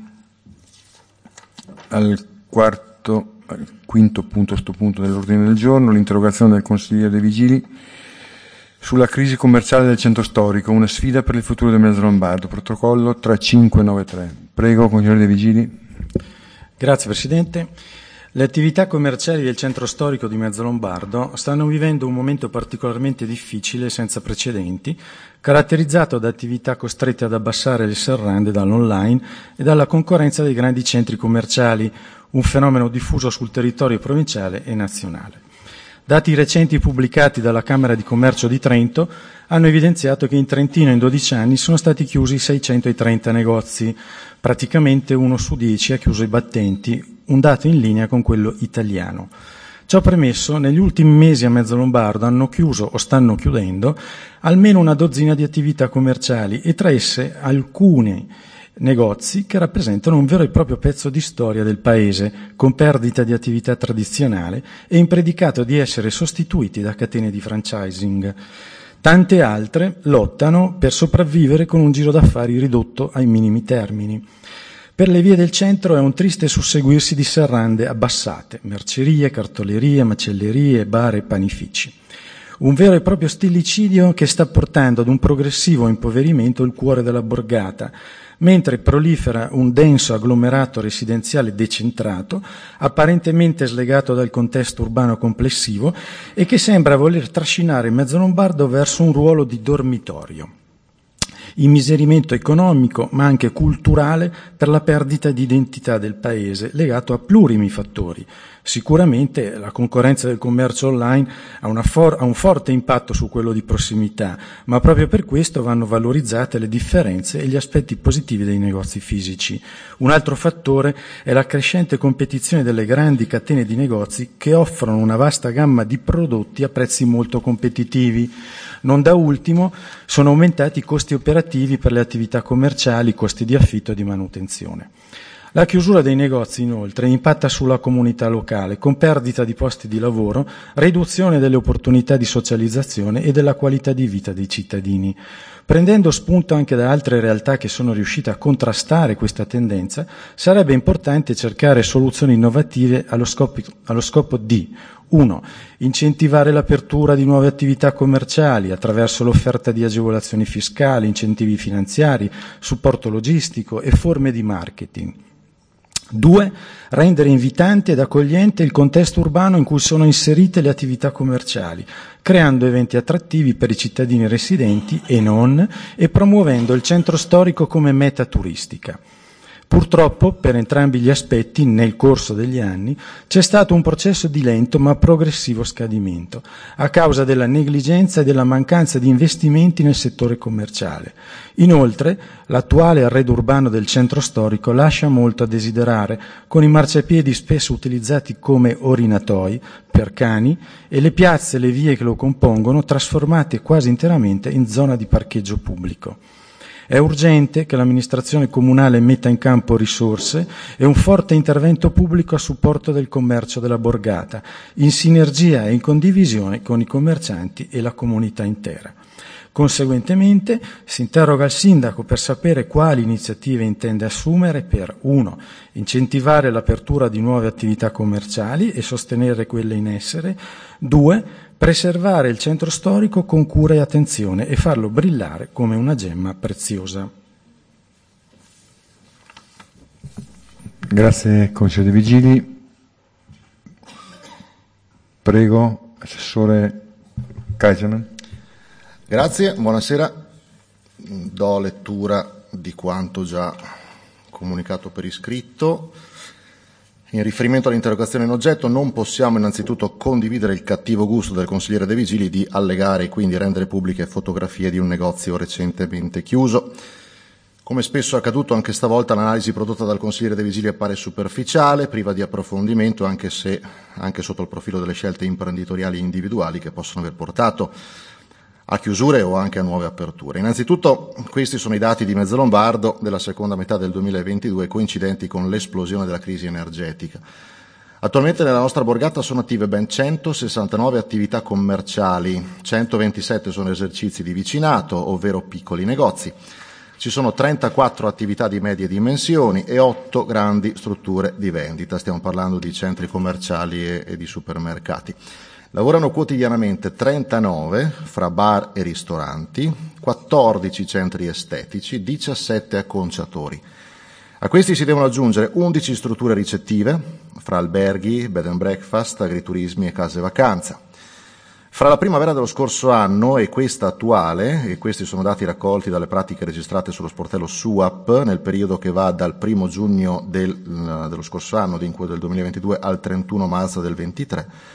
al quinto punto, sto punto dell'ordine del giorno, l'interrogazione del consigliere De Vigili sulla crisi commerciale del centro storico, una sfida per il futuro del Mezzo Lombardo, protocollo 3593. Prego, consigliere De Vigili. Grazie Presidente. Le attività commerciali del centro storico di Mezzo Lombardo stanno vivendo un momento particolarmente difficile senza precedenti, caratterizzato da attività costrette ad abbassare le serrande dall'online e dalla concorrenza dei grandi centri commerciali, un fenomeno diffuso sul territorio provinciale e nazionale. Dati recenti pubblicati dalla Camera di Commercio di Trento hanno evidenziato che in Trentino in 12 anni sono stati chiusi 630 negozi, praticamente 1 su 10 ha chiuso i battenti, un dato in linea con quello italiano. Ciò premesso, negli ultimi mesi a Mezzolombardo hanno chiuso o stanno chiudendo almeno una dozzina di attività commerciali e tra esse alcuni negozi che rappresentano un vero e proprio pezzo di storia del paese, con perdita di attività tradizionale e in predicato di essere sostituiti da catene di franchising. Tante altre lottano per sopravvivere con un giro d'affari ridotto ai minimi termini. Per le vie del centro è un triste susseguirsi di serrande abbassate, mercerie, cartolerie, macellerie, bar e panifici. Un vero e proprio stillicidio che sta portando ad un progressivo impoverimento il cuore della borgata, mentre prolifera un denso agglomerato residenziale decentrato, apparentemente slegato dal contesto urbano complessivo e che sembra voler trascinare Mezzolombardo verso un ruolo di dormitorio. Immiserimento economico, ma anche culturale per la perdita di identità del paese, legato a plurimi fattori. Sicuramente la concorrenza del commercio online ha un forte impatto su quello di prossimità, ma proprio per questo vanno valorizzate le differenze e gli aspetti positivi dei negozi fisici. Un altro fattore è la crescente competizione delle grandi catene di negozi che offrono una vasta gamma di prodotti a prezzi molto competitivi. Non da ultimo sono aumentati i costi operativi per le attività commerciali, costi di affitto e di manutenzione. La chiusura dei negozi, inoltre, impatta sulla comunità locale, con perdita di posti di lavoro, riduzione delle opportunità di socializzazione e della qualità di vita dei cittadini. Prendendo spunto anche da altre realtà che sono riuscite a contrastare questa tendenza, sarebbe importante cercare soluzioni innovative allo scopo di 1. Incentivare l'apertura di nuove attività commerciali attraverso l'offerta di agevolazioni fiscali, incentivi finanziari, supporto logistico e forme di marketing. 2. Rendere invitante ed accogliente il contesto urbano in cui sono inserite le attività commerciali, creando eventi attrattivi per i cittadini residenti e non, e promuovendo il centro storico come meta turistica. Purtroppo, per entrambi gli aspetti, nel corso degli anni, c'è stato un processo di lento ma progressivo scadimento, a causa della negligenza e della mancanza di investimenti nel settore commerciale. Inoltre, l'attuale arredo urbano del centro storico lascia molto a desiderare, con i marciapiedi spesso utilizzati come orinatoi per cani e le piazze e le vie che lo compongono trasformate quasi interamente in zona di parcheggio pubblico. È urgente che l'amministrazione comunale metta in campo risorse e un forte intervento pubblico a supporto del commercio della borgata, in sinergia e in condivisione con i commercianti e la comunità intera. Conseguentemente si interroga il sindaco per sapere quali iniziative intende assumere per 1. Incentivare l'apertura di nuove attività commerciali e sostenere quelle in essere, 2. Preservare il centro storico con cura e attenzione e farlo brillare come una gemma preziosa. Grazie Consigliere De Vigili. Prego, Assessore Kaiserman. Grazie, buonasera. Do lettura di quanto già comunicato per iscritto. In riferimento all'interrogazione in oggetto, non possiamo innanzitutto condividere il cattivo gusto del consigliere De Vigili di allegare e quindi rendere pubbliche fotografie di un negozio recentemente chiuso. Come spesso è accaduto anche stavolta, l'analisi prodotta dal consigliere De Vigili appare superficiale, priva di approfondimento, anche sotto il profilo delle scelte imprenditoriali individuali che possono aver portato a chiusure o anche a nuove aperture. Innanzitutto, questi sono i dati di Mezzolombardo della seconda metà del 2022, coincidenti con l'esplosione della crisi energetica. Attualmente nella nostra borgata sono attive ben 169 attività commerciali, 127 sono esercizi di vicinato, ovvero piccoli negozi. Ci sono 34 attività di medie dimensioni e 8 grandi strutture di vendita. Stiamo parlando di centri commerciali e di supermercati. Lavorano quotidianamente 39 fra bar e ristoranti, 14 centri estetici, 17 acconciatori. A questi si devono aggiungere 11 strutture ricettive, fra alberghi, bed and breakfast, agriturismi e case vacanza. Fra la primavera dello scorso anno e questa attuale, e questi sono dati raccolti dalle pratiche registrate sullo sportello SUAP nel periodo che va dal 1 giugno dello scorso anno, del 2022, al 31 marzo del 2023,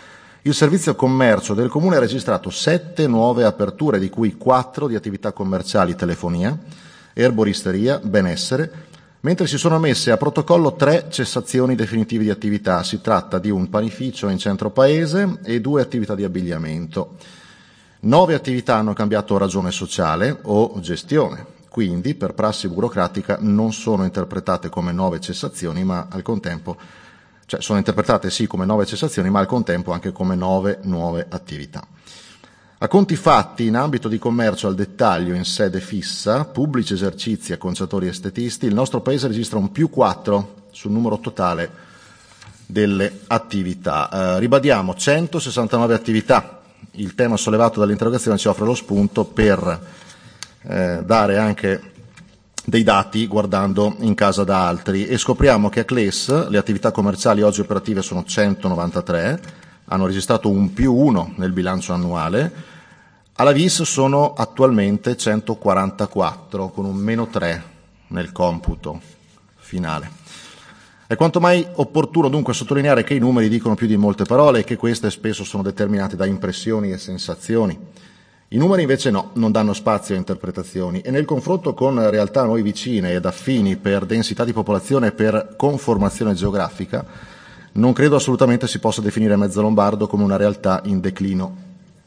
Il servizio commercio del Comune ha registrato 7 nuove aperture, di cui 4 di attività commerciali, telefonia, erboristeria, benessere, mentre si sono messe a protocollo 3 cessazioni definitive di attività. Si tratta di un panificio in centro paese e 2 attività di abbigliamento. 9 attività hanno cambiato ragione sociale o gestione, quindi per prassi burocratica non sono interpretate come 9 cessazioni, ma al contempo, cioè sono interpretate sì come 9 cessazioni, ma al contempo anche come 9 nuove attività. A conti fatti, in ambito di commercio al dettaglio in sede fissa, pubblici esercizi, acconciatori e estetisti, il nostro Paese registra un +4 sul numero totale delle attività. Ribadiamo 169 attività. Il tema sollevato dall'interrogazione ci offre lo spunto per dare anche dei dati guardando in casa da altri, e scopriamo che a CLES le attività commerciali oggi operative sono 193, hanno registrato un +1 nel bilancio annuale. Alla VIS sono attualmente 144, con un -3 nel computo finale. È quanto mai opportuno dunque sottolineare che i numeri dicono più di molte parole e che queste spesso sono determinate da impressioni e sensazioni. I numeri invece no, non danno spazio a interpretazioni, e nel confronto con realtà a noi vicine ed affini per densità di popolazione e per conformazione geografica, non credo assolutamente si possa definire Mezzalombardo come una realtà in declino.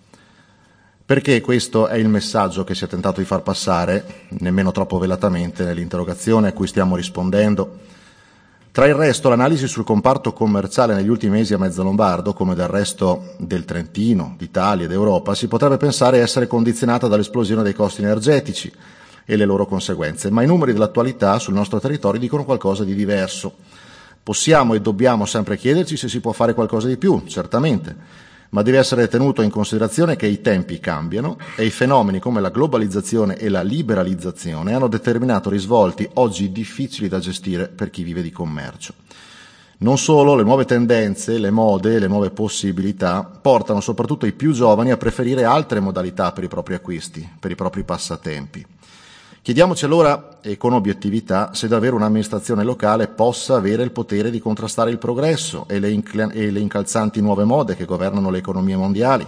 Perché questo è il messaggio che si è tentato di far passare, nemmeno troppo velatamente, nell'interrogazione a cui stiamo rispondendo. Tra il resto, l'analisi sul comparto commerciale negli ultimi mesi a Mezzalombardo, come del resto del Trentino, d'Italia ed Europa, si potrebbe pensare essere condizionata dall'esplosione dei costi energetici e le loro conseguenze, ma i numeri dell'attualità sul nostro territorio dicono qualcosa di diverso. Possiamo e dobbiamo sempre chiederci se si può fare qualcosa di più, certamente, ma deve essere tenuto in considerazione che i tempi cambiano e i fenomeni come la globalizzazione e la liberalizzazione hanno determinato risvolti oggi difficili da gestire per chi vive di commercio. Non solo, le nuove tendenze, le mode, le nuove possibilità portano soprattutto i più giovani a preferire altre modalità per i propri acquisti, per i propri passatempi. Chiediamoci allora, e con obiettività, se davvero un'amministrazione locale possa avere il potere di contrastare il progresso e le incalzanti nuove mode che governano le economie mondiali.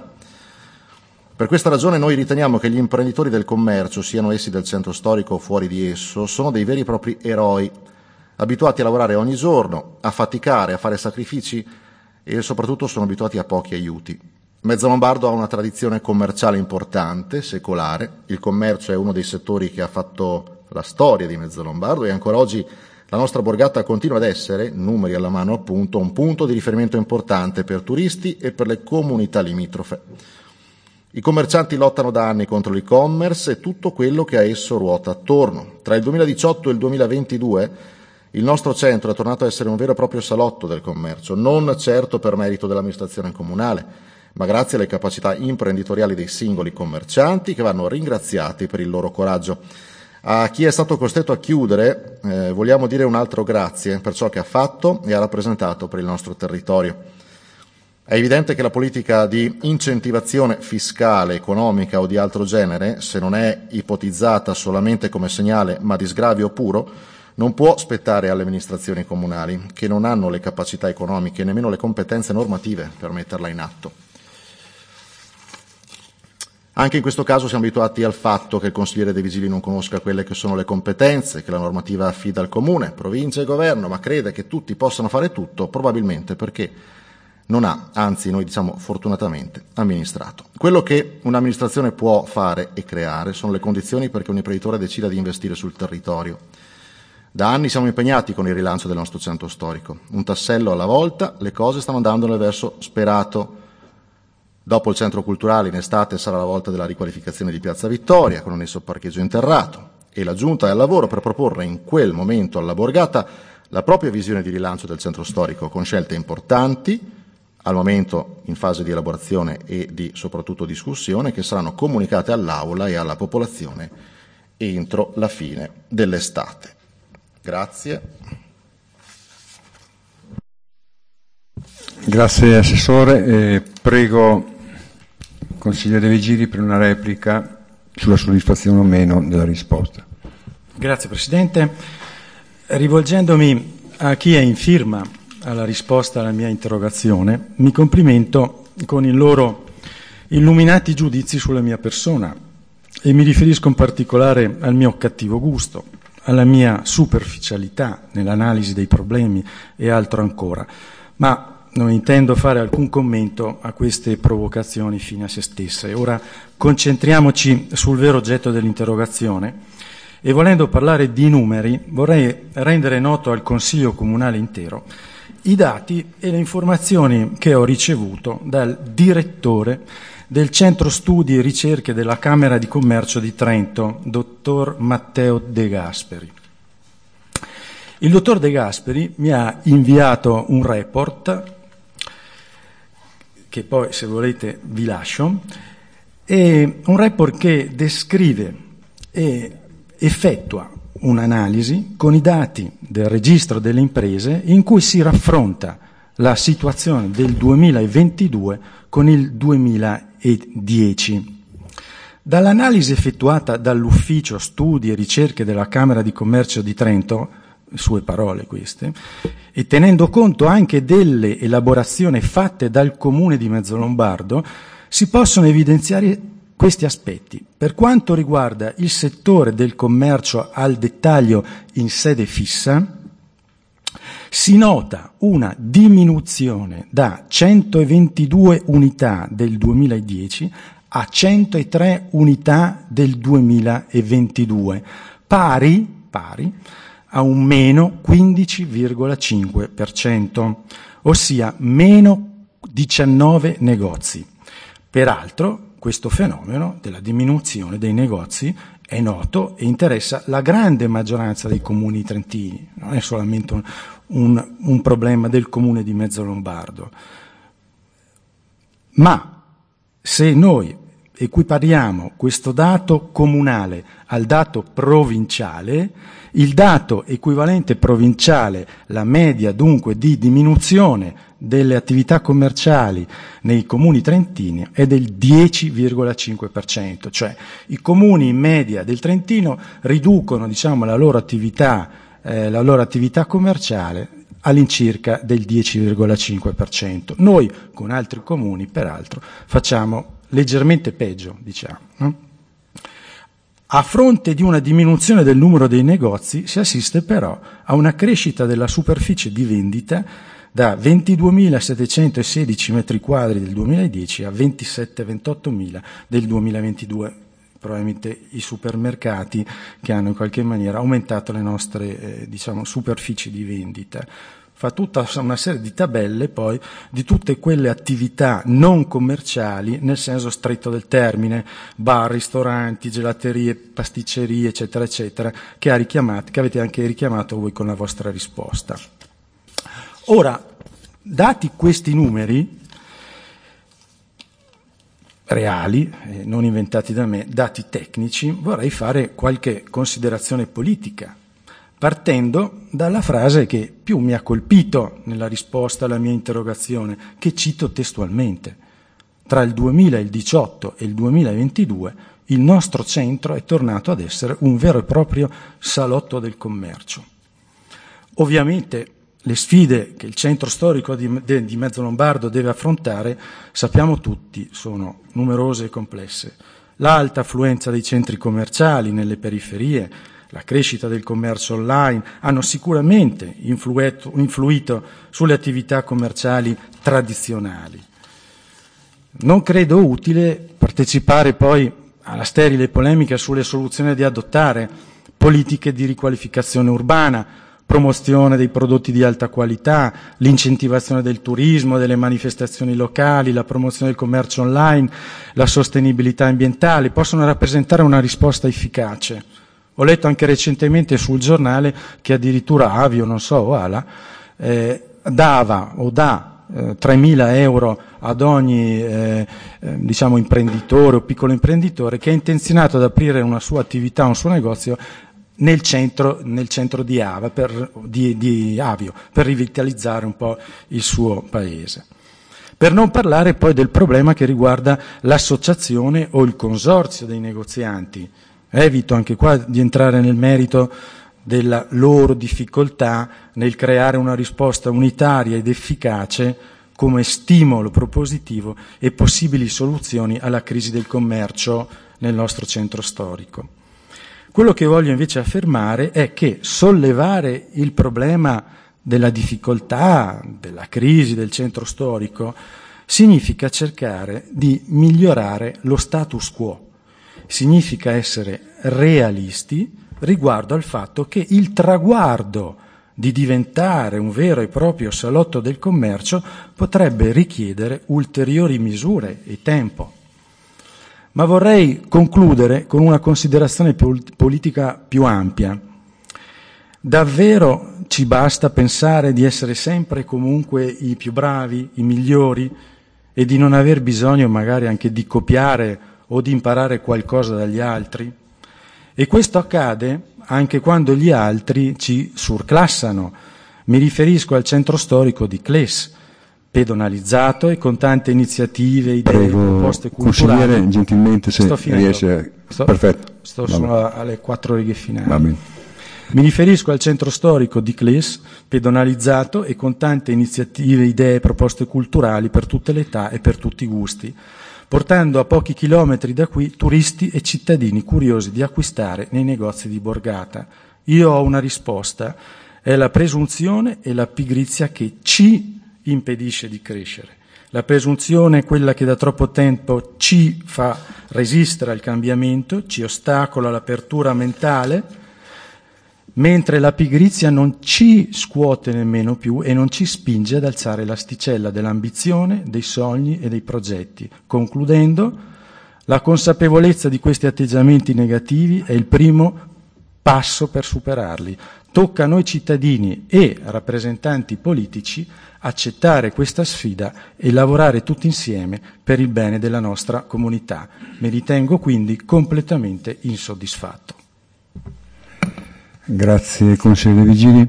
Per questa ragione noi riteniamo che gli imprenditori del commercio, siano essi del centro storico o fuori di esso, sono dei veri e propri eroi, abituati a lavorare ogni giorno, a faticare, a fare sacrifici e soprattutto sono abituati a pochi aiuti. Mezzalombardo ha una tradizione commerciale importante, secolare. Il commercio è uno dei settori che ha fatto la storia di Mezzalombardo e ancora oggi la nostra borgata continua ad essere, numeri alla mano appunto, un punto di riferimento importante per turisti e per le comunità limitrofe. I commercianti lottano da anni contro l'e-commerce e tutto quello che a esso ruota attorno. Tra il 2018 e il 2022 il nostro centro è tornato a essere un vero e proprio salotto del commercio, non certo per merito dell'amministrazione comunale, ma grazie alle capacità imprenditoriali dei singoli commercianti che vanno ringraziati per il loro coraggio. A chi è stato costretto a chiudere vogliamo dire un altro grazie per ciò che ha fatto e ha rappresentato per il nostro territorio. È evidente che la politica di incentivazione fiscale, economica o di altro genere, se non è ipotizzata solamente come segnale ma di sgravio puro, non può spettare alle amministrazioni comunali, che non hanno le capacità economiche e nemmeno le competenze normative per metterla in atto. Anche in questo caso siamo abituati al fatto che il consigliere dei vigili non conosca quelle che sono le competenze, che la normativa affida al comune, provincia e governo, ma crede che tutti possano fare tutto, probabilmente perché non ha, anzi noi diciamo fortunatamente, amministrato. Quello che un'amministrazione può fare e creare sono le condizioni perché un imprenditore decida di investire sul territorio. Da anni siamo impegnati con il rilancio del nostro centro storico. Un tassello alla volta, le cose stanno andando nel verso sperato. Dopo il centro culturale in estate sarà la volta della riqualificazione di Piazza Vittoria con un esso parcheggio interrato e la Giunta è al lavoro per proporre in quel momento alla borgata la propria visione di rilancio del centro storico con scelte importanti, al momento in fase di elaborazione e di soprattutto discussione, che saranno comunicate all'Aula e alla popolazione entro la fine dell'estate. Grazie. Grazie Assessore. Prego Consigliere De Vigili per una replica sulla soddisfazione o meno della risposta. Grazie Presidente. Rivolgendomi a chi è in firma alla risposta alla mia interrogazione, mi complimento con i loro illuminati giudizi sulla mia persona, e mi riferisco in particolare al mio cattivo gusto, alla mia superficialità nell'analisi dei problemi e altro ancora, ma non intendo fare alcun commento a queste provocazioni fine a se stesse. Ora concentriamoci sul vero oggetto dell'interrogazione e, volendo parlare di numeri, vorrei rendere noto al Consiglio Comunale intero i dati e le informazioni che ho ricevuto dal direttore del Centro Studi e Ricerche della Camera di Commercio di Trento, dottor Matteo De Gasperi. Il dottor De Gasperi mi ha inviato un report, che poi, se volete, vi lascio, è un report che descrive e effettua un'analisi con i dati del registro delle imprese in cui si raffronta la situazione del 2022 con il 2010. Dall'analisi effettuata dall'Ufficio Studi e Ricerche della Camera di Commercio di Trento, sue parole queste, e tenendo conto anche delle elaborazioni fatte dal Comune di Mezzolombardo, si possono evidenziare questi aspetti. Per quanto riguarda il settore del commercio al dettaglio in sede fissa, si nota una diminuzione da 122 unità del 2010 a 103 unità del 2022, pari a un meno 15,5%, ossia meno 19 negozi. Peraltro, questo fenomeno della diminuzione dei negozi è noto e interessa la grande maggioranza dei comuni trentini, non è solamente un problema del comune di Mezzolombardo. Ma se noi equipariamo questo dato comunale al dato provinciale, il dato equivalente provinciale, la media dunque di diminuzione delle attività commerciali nei comuni trentini, è del 10,5%, cioè i comuni in media del Trentino riducono, diciamo, la loro attività commerciale all'incirca del 10,5%. Noi con altri comuni, peraltro, facciamo leggermente peggio, diciamo, no? A fronte di una diminuzione del numero dei negozi si assiste però a una crescita della superficie di vendita da 22.716 metri quadri del 2010 a 27-28.000 del 2022, probabilmente i supermercati che hanno in qualche maniera aumentato le nostre superfici di vendita. Fa tutta una serie di tabelle poi di tutte quelle attività non commerciali nel senso stretto del termine, bar, ristoranti, gelaterie, pasticcerie, eccetera, eccetera, che avete anche richiamato voi con la vostra risposta. Ora, dati questi numeri reali, non inventati da me, dati tecnici, vorrei fare qualche considerazione politica, partendo dalla frase che più mi ha colpito nella risposta alla mia interrogazione, che cito testualmente. Tra il 2018 e il 2022 il nostro centro è tornato ad essere un vero e proprio salotto del commercio. Ovviamente le sfide che il centro storico di Mezzolombardo deve affrontare, sappiamo tutti, sono numerose e complesse. L'alta affluenza dei centri commerciali nelle periferie, la crescita del commercio online hanno sicuramente influito sulle attività commerciali tradizionali. Non credo utile partecipare poi alla sterile polemica sulle soluzioni da adottare, politiche di riqualificazione urbana, promozione dei prodotti di alta qualità, l'incentivazione del turismo, delle manifestazioni locali, la promozione del commercio online, la sostenibilità ambientale, possono rappresentare una risposta efficace. Ho letto anche recentemente sul giornale che addirittura Avio, non so, o Ala, dava o dà 3.000 euro ad ogni imprenditore o piccolo imprenditore che è intenzionato ad aprire una sua attività, un suo negozio nel centro di Avio, per rivitalizzare un po' il suo paese. Per non parlare poi del problema che riguarda l'associazione o il consorzio dei negozianti. Evito anche qua di entrare nel merito della loro difficoltà nel creare una risposta unitaria ed efficace come stimolo propositivo e possibili soluzioni alla crisi del commercio nel nostro centro storico. Quello che voglio invece affermare è che sollevare il problema della difficoltà, della crisi del centro storico, significa cercare di migliorare lo status quo, significa essere realisti riguardo al fatto che il traguardo di diventare un vero e proprio salotto del commercio potrebbe richiedere ulteriori misure e tempo. Ma vorrei concludere con una considerazione politica più ampia. Davvero ci basta pensare di essere sempre e comunque i più bravi, i migliori, e di non aver bisogno magari anche di copiare o di imparare qualcosa dagli altri? E questo accade anche quando gli altri ci surclassano. Mi riferisco al centro storico di Cles, pedonalizzato e con tante iniziative, idee, proposte culturali. Consigliere, gentilmente, se riesce. Perfetto. Sto solo alle 4 righe finali. Va bene. Mi riferisco al centro storico di Cles, pedonalizzato e con tante iniziative, idee, proposte culturali per tutte le età e per tutti i gusti, portando a pochi chilometri da qui turisti e cittadini curiosi di acquistare nei negozi di borgata. Io ho una risposta: è la presunzione e la pigrizia che ci impedisce di crescere. La presunzione è quella che da troppo tempo ci fa resistere al cambiamento, ci ostacola l'apertura mentale, mentre la pigrizia non ci scuote nemmeno più e non ci spinge ad alzare l'asticella dell'ambizione, dei sogni e dei progetti. Concludendo, la consapevolezza di questi atteggiamenti negativi è il primo passo per superarli. Tocca a noi cittadini e rappresentanti politici accettare questa sfida e lavorare tutti insieme per il bene della nostra comunità. Mi ritengo quindi completamente insoddisfatto. Grazie consigliere Vigili.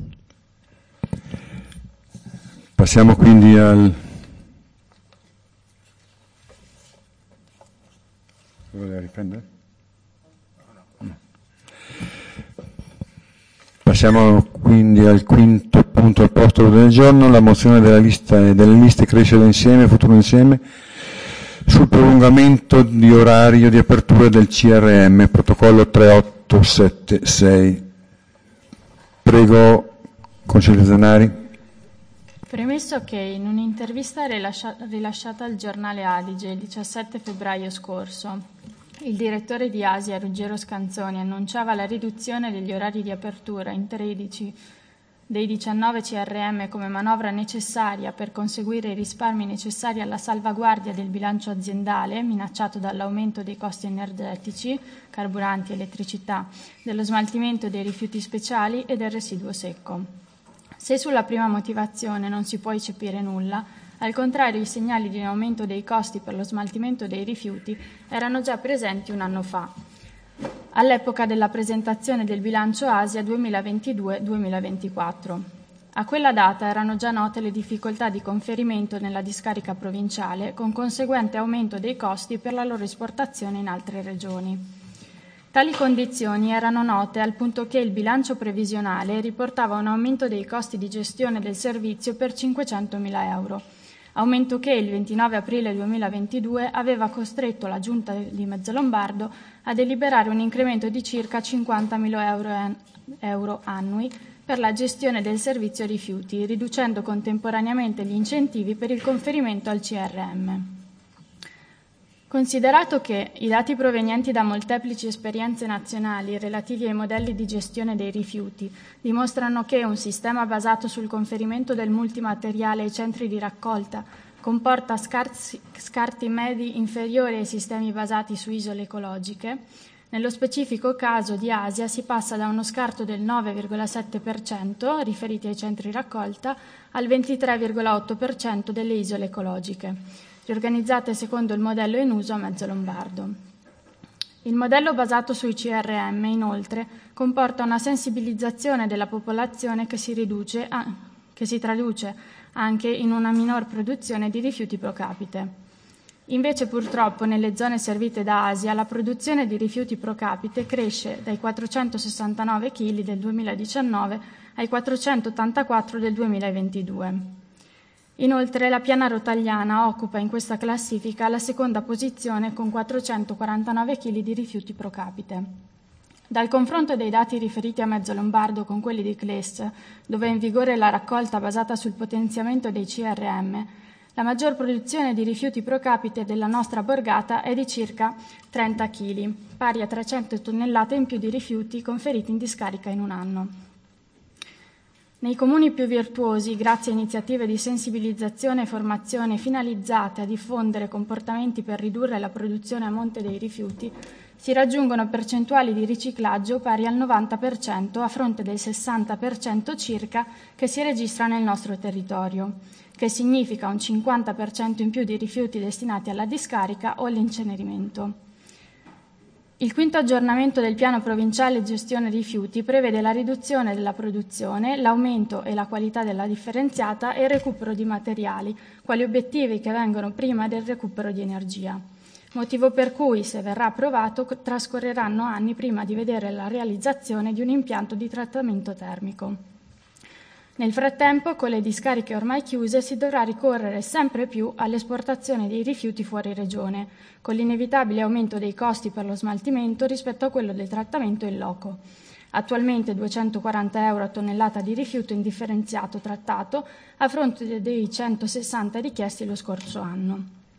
Passiamo quindi al Vuole riprendere? No. Passiamo quindi al quinto punto al posto del giorno, la mozione delle liste Crescere Insieme, Futuro Insieme, sul prolungamento di orario di apertura del CRM, protocollo 3876. Prego, consigliere Zanari. Premesso che in un'intervista rilasciata al giornale Adige il 17 febbraio scorso, il direttore di Asia, Ruggero Scanzoni, annunciava la riduzione degli orari di apertura in 13 dei 19 CRM come manovra necessaria per conseguire i risparmi necessari alla salvaguardia del bilancio aziendale, minacciato dall'aumento dei costi energetici, carburanti, elettricità, dello smaltimento dei rifiuti speciali e del residuo secco. Se sulla prima motivazione non si può eccepire nulla, al contrario i segnali di un aumento dei costi per lo smaltimento dei rifiuti erano già presenti un anno fa, all'epoca della presentazione del bilancio Asia 2022-2024. A quella data erano già note le difficoltà di conferimento nella discarica provinciale, con conseguente aumento dei costi per la loro esportazione in altre regioni. Tali condizioni erano note al punto che il bilancio previsionale riportava un aumento dei costi di gestione del servizio per 500.000 euro, aumento che il 29 aprile 2022 aveva costretto la Giunta di Mezzolombardo a deliberare un incremento di circa 50.000 euro annui per la gestione del servizio rifiuti, riducendo contemporaneamente gli incentivi per il conferimento al CRM. Considerato che i dati provenienti da molteplici esperienze nazionali relativi ai modelli di gestione dei rifiuti dimostrano che un sistema basato sul conferimento del multimateriale ai centri di raccolta comporta scarti medi inferiori ai sistemi basati su isole ecologiche, nello specifico caso di Asia si passa da uno scarto del 9,7% riferiti ai centri raccolta al 23,8% delle isole ecologiche, riorganizzate secondo il modello in uso a Mezzolombardo. Il modello basato sui CRM, inoltre, comporta una sensibilizzazione della popolazione che si traduce anche in una minor produzione di rifiuti pro capite. Invece, purtroppo, nelle zone servite da Asia, la produzione di rifiuti pro capite cresce dai 469 kg del 2019 ai 484 del 2022. Inoltre la Piana Rotagliana occupa in questa classifica la seconda posizione con 449 kg di rifiuti pro capite. Dal confronto dei dati riferiti a Mezzolombardo con quelli di CLES, dove è in vigore la raccolta basata sul potenziamento dei CRM, la maggior produzione di rifiuti pro capite della nostra borgata è di circa 30 kg, pari a 300 tonnellate in più di rifiuti conferiti in discarica in un anno. Nei comuni più virtuosi, grazie a iniziative di sensibilizzazione e formazione finalizzate a diffondere comportamenti per ridurre la produzione a monte dei rifiuti, si raggiungono percentuali di riciclaggio pari al 90% a fronte del 60% circa che si registra nel nostro territorio, che significa un 50% in più di rifiuti destinati alla discarica o all'incenerimento. Il quinto aggiornamento del piano provinciale gestione rifiuti prevede la riduzione della produzione, l'aumento e la qualità della differenziata e il recupero di materiali, quali obiettivi che vengono prima del recupero di energia. Motivo per cui, se verrà approvato, trascorreranno anni prima di vedere la realizzazione di un impianto di trattamento termico. Nel frattempo, con le discariche ormai chiuse, si dovrà ricorrere sempre più all'esportazione dei rifiuti fuori regione, con l'inevitabile aumento dei costi per lo smaltimento rispetto a quello del trattamento in loco. Attualmente 240 euro a tonnellata di rifiuto indifferenziato trattato, a fronte dei 160 richiesti lo scorso anno.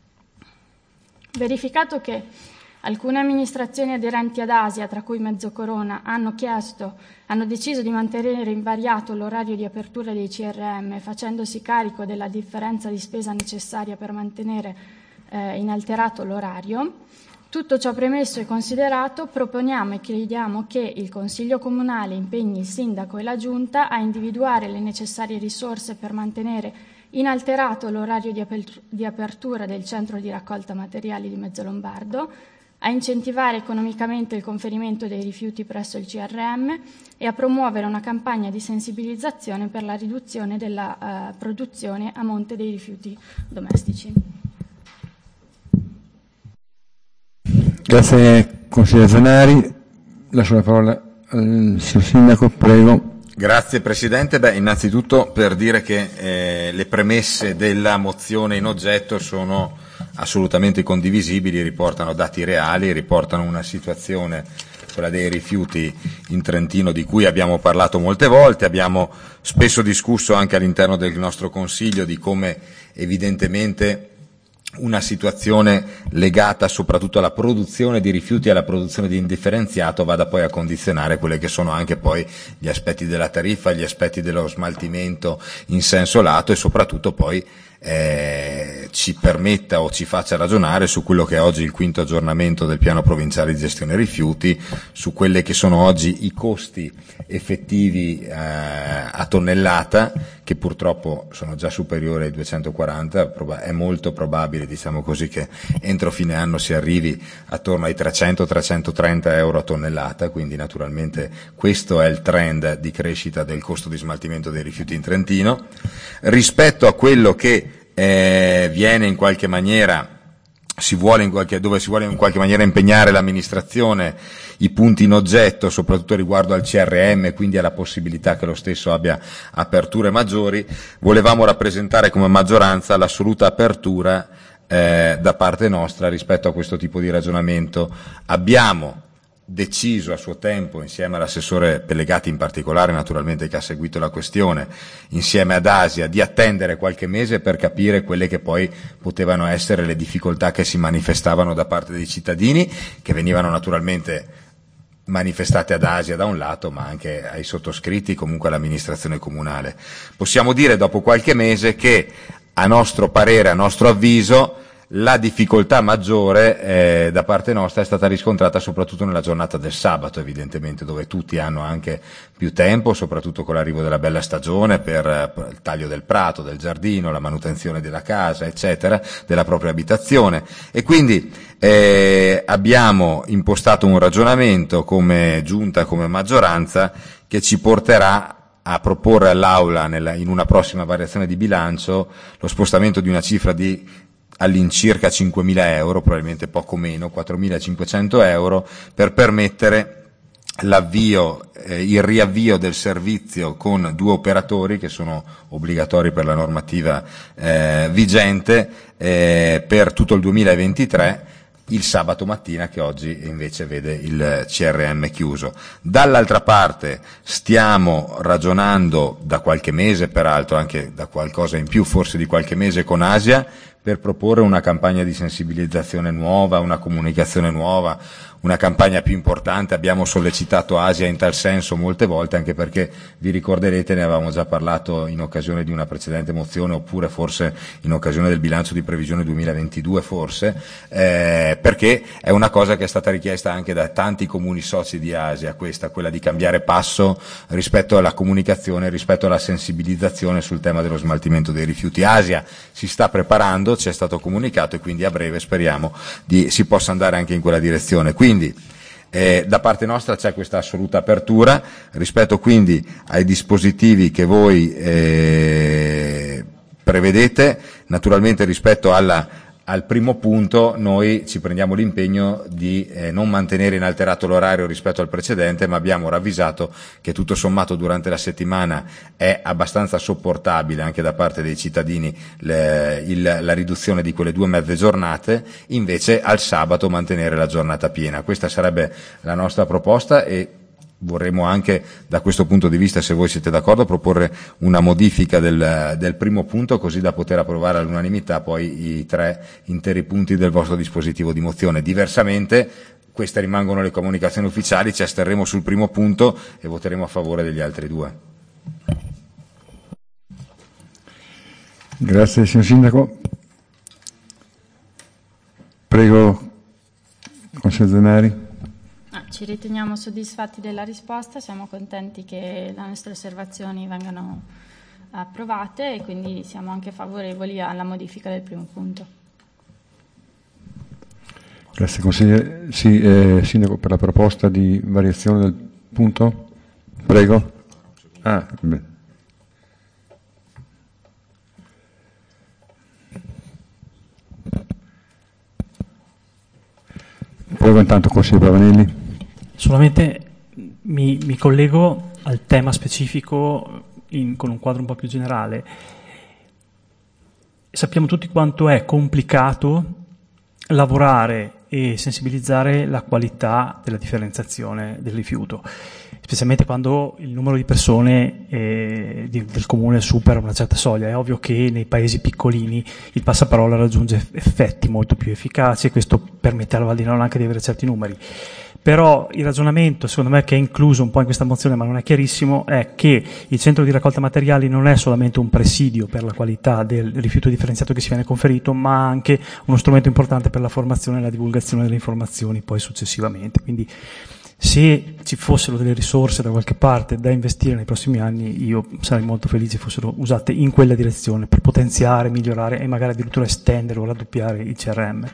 Verificato che alcune amministrazioni aderenti ad Asia, tra cui Mezzocorona, hanno deciso di mantenere invariato l'orario di apertura dei CRM, facendosi carico della differenza di spesa necessaria per mantenere inalterato l'orario. Tutto ciò premesso e considerato, proponiamo e chiediamo che il Consiglio Comunale impegni il Sindaco e la Giunta a individuare le necessarie risorse per mantenere inalterato l'orario di apertura del centro di raccolta materiali di Mezzolombardo, a incentivare economicamente il conferimento dei rifiuti presso il CRM e a promuovere una campagna di sensibilizzazione per la riduzione della produzione a monte dei rifiuti domestici. Grazie consigliere Zanari. Lascio la parola al signor Sindaco, prego. Grazie Presidente. Innanzitutto per dire che le premesse della mozione in oggetto sono assolutamente condivisibili, riportano dati reali, riportano una situazione, quella dei rifiuti in Trentino, di cui abbiamo parlato molte volte, abbiamo spesso discusso anche all'interno del nostro Consiglio di come evidentemente una situazione legata soprattutto alla produzione di rifiuti e alla produzione di indifferenziato vada poi a condizionare quelli che sono anche poi gli aspetti della tariffa, gli aspetti dello smaltimento in senso lato e soprattutto poi ci permetta o ci faccia ragionare su quello che è oggi il quinto aggiornamento del piano provinciale di gestione rifiuti, su quelle che sono oggi i costi effettivi a tonnellata, che purtroppo sono già superiori ai 240, è molto probabile, diciamo così, che entro fine anno si arrivi attorno ai 300-330 euro a tonnellata, quindi naturalmente questo è il trend di crescita del costo di smaltimento dei rifiuti in Trentino. Rispetto a quello che viene in qualche maniera dove si vuole in qualche maniera impegnare l'amministrazione, i punti in oggetto, soprattutto riguardo al CRM, quindi alla possibilità che lo stesso abbia aperture maggiori, volevamo rappresentare come maggioranza l'assoluta apertura da parte nostra rispetto a questo tipo di ragionamento. Abbiamo deciso a suo tempo, insieme all'assessore Pellegatti in particolare, naturalmente, che ha seguito la questione, insieme ad Asia, di attendere qualche mese per capire quelle che poi potevano essere le difficoltà che si manifestavano da parte dei cittadini, che venivano naturalmente manifestate ad Asia da un lato, ma anche ai sottoscritti, comunque all'amministrazione comunale. Possiamo dire dopo qualche mese che, a nostro parere, a nostro avviso, la difficoltà maggiore da parte nostra è stata riscontrata soprattutto nella giornata del sabato, evidentemente, dove tutti hanno anche più tempo, soprattutto con l'arrivo della bella stagione, per il taglio del prato, del giardino, la manutenzione della casa, eccetera, della propria abitazione. E quindi abbiamo impostato un ragionamento come giunta, come maggioranza, che ci porterà a proporre all'Aula in una prossima variazione di bilancio lo spostamento di una cifra di all'incirca 5.000 euro, probabilmente poco meno, 4.500 euro, per permettere il riavvio del servizio con 2 operatori che sono obbligatori per la normativa vigente per tutto il 2023, il sabato mattina, che oggi invece vede il CRM chiuso. Dall'altra parte stiamo ragionando da qualche mese, peraltro anche da qualcosa in più, forse di qualche mese, con Asia per proporre una campagna di sensibilizzazione nuova, una comunicazione nuova, una campagna più importante. Abbiamo sollecitato Asia in tal senso molte volte, anche perché vi ricorderete, ne avevamo già parlato in occasione di una precedente mozione, oppure forse in occasione del bilancio di previsione 2022 forse, perché è una cosa che è stata richiesta anche da tanti comuni soci di Asia, quella di cambiare passo rispetto alla comunicazione, rispetto alla sensibilizzazione sul tema dello smaltimento dei rifiuti. Asia si sta preparando, ci è stato comunicato, e quindi a breve speriamo si possa andare anche in quella direzione. Quindi da parte nostra c'è questa assoluta apertura rispetto quindi ai dispositivi che voi prevedete. Naturalmente rispetto al primo punto noi ci prendiamo l'impegno di non mantenere inalterato l'orario rispetto al precedente, ma abbiamo ravvisato che tutto sommato durante la settimana è abbastanza sopportabile anche da parte dei cittadini la riduzione di quelle 2 mezze giornate, invece al sabato mantenere la giornata piena. Questa sarebbe la nostra proposta, e vorremmo anche da questo punto di vista, se voi siete d'accordo, proporre una modifica del primo punto, così da poter approvare all'unanimità poi i 3 interi punti del vostro dispositivo di mozione. Diversamente queste rimangono le comunicazioni ufficiali, ci asterremo sul primo punto e voteremo a favore degli altri 2. Grazie signor Sindaco. Prego, Consigliere Zenari. Ci riteniamo soddisfatti della risposta, siamo contenti che le nostre osservazioni vengano approvate e quindi siamo anche favorevoli alla modifica del primo punto. Grazie consigliere. Sì, Sindaco, per la proposta di variazione del punto. Prego. Beh. Prego intanto consigliere Pavanelli. Solamente mi collego al tema specifico con un quadro un po' più generale. Sappiamo tutti quanto è complicato lavorare e sensibilizzare la qualità della differenziazione del rifiuto, specialmente quando il numero di persone del comune supera una certa soglia. È ovvio che nei paesi piccolini il passaparola raggiunge effetti molto più efficaci, e questo permette alla Val di Nola anche di avere certi numeri. Però il ragionamento, secondo me, che è incluso un po' in questa mozione ma non è chiarissimo, è che il centro di raccolta materiali non è solamente un presidio per la qualità del rifiuto differenziato che si viene conferito, ma anche uno strumento importante per la formazione e la divulgazione delle informazioni poi successivamente. Quindi se ci fossero delle risorse da qualche parte da investire nei prossimi anni, io sarei molto felice fossero usate in quella direzione per potenziare, migliorare e magari addirittura estendere o raddoppiare il CRM.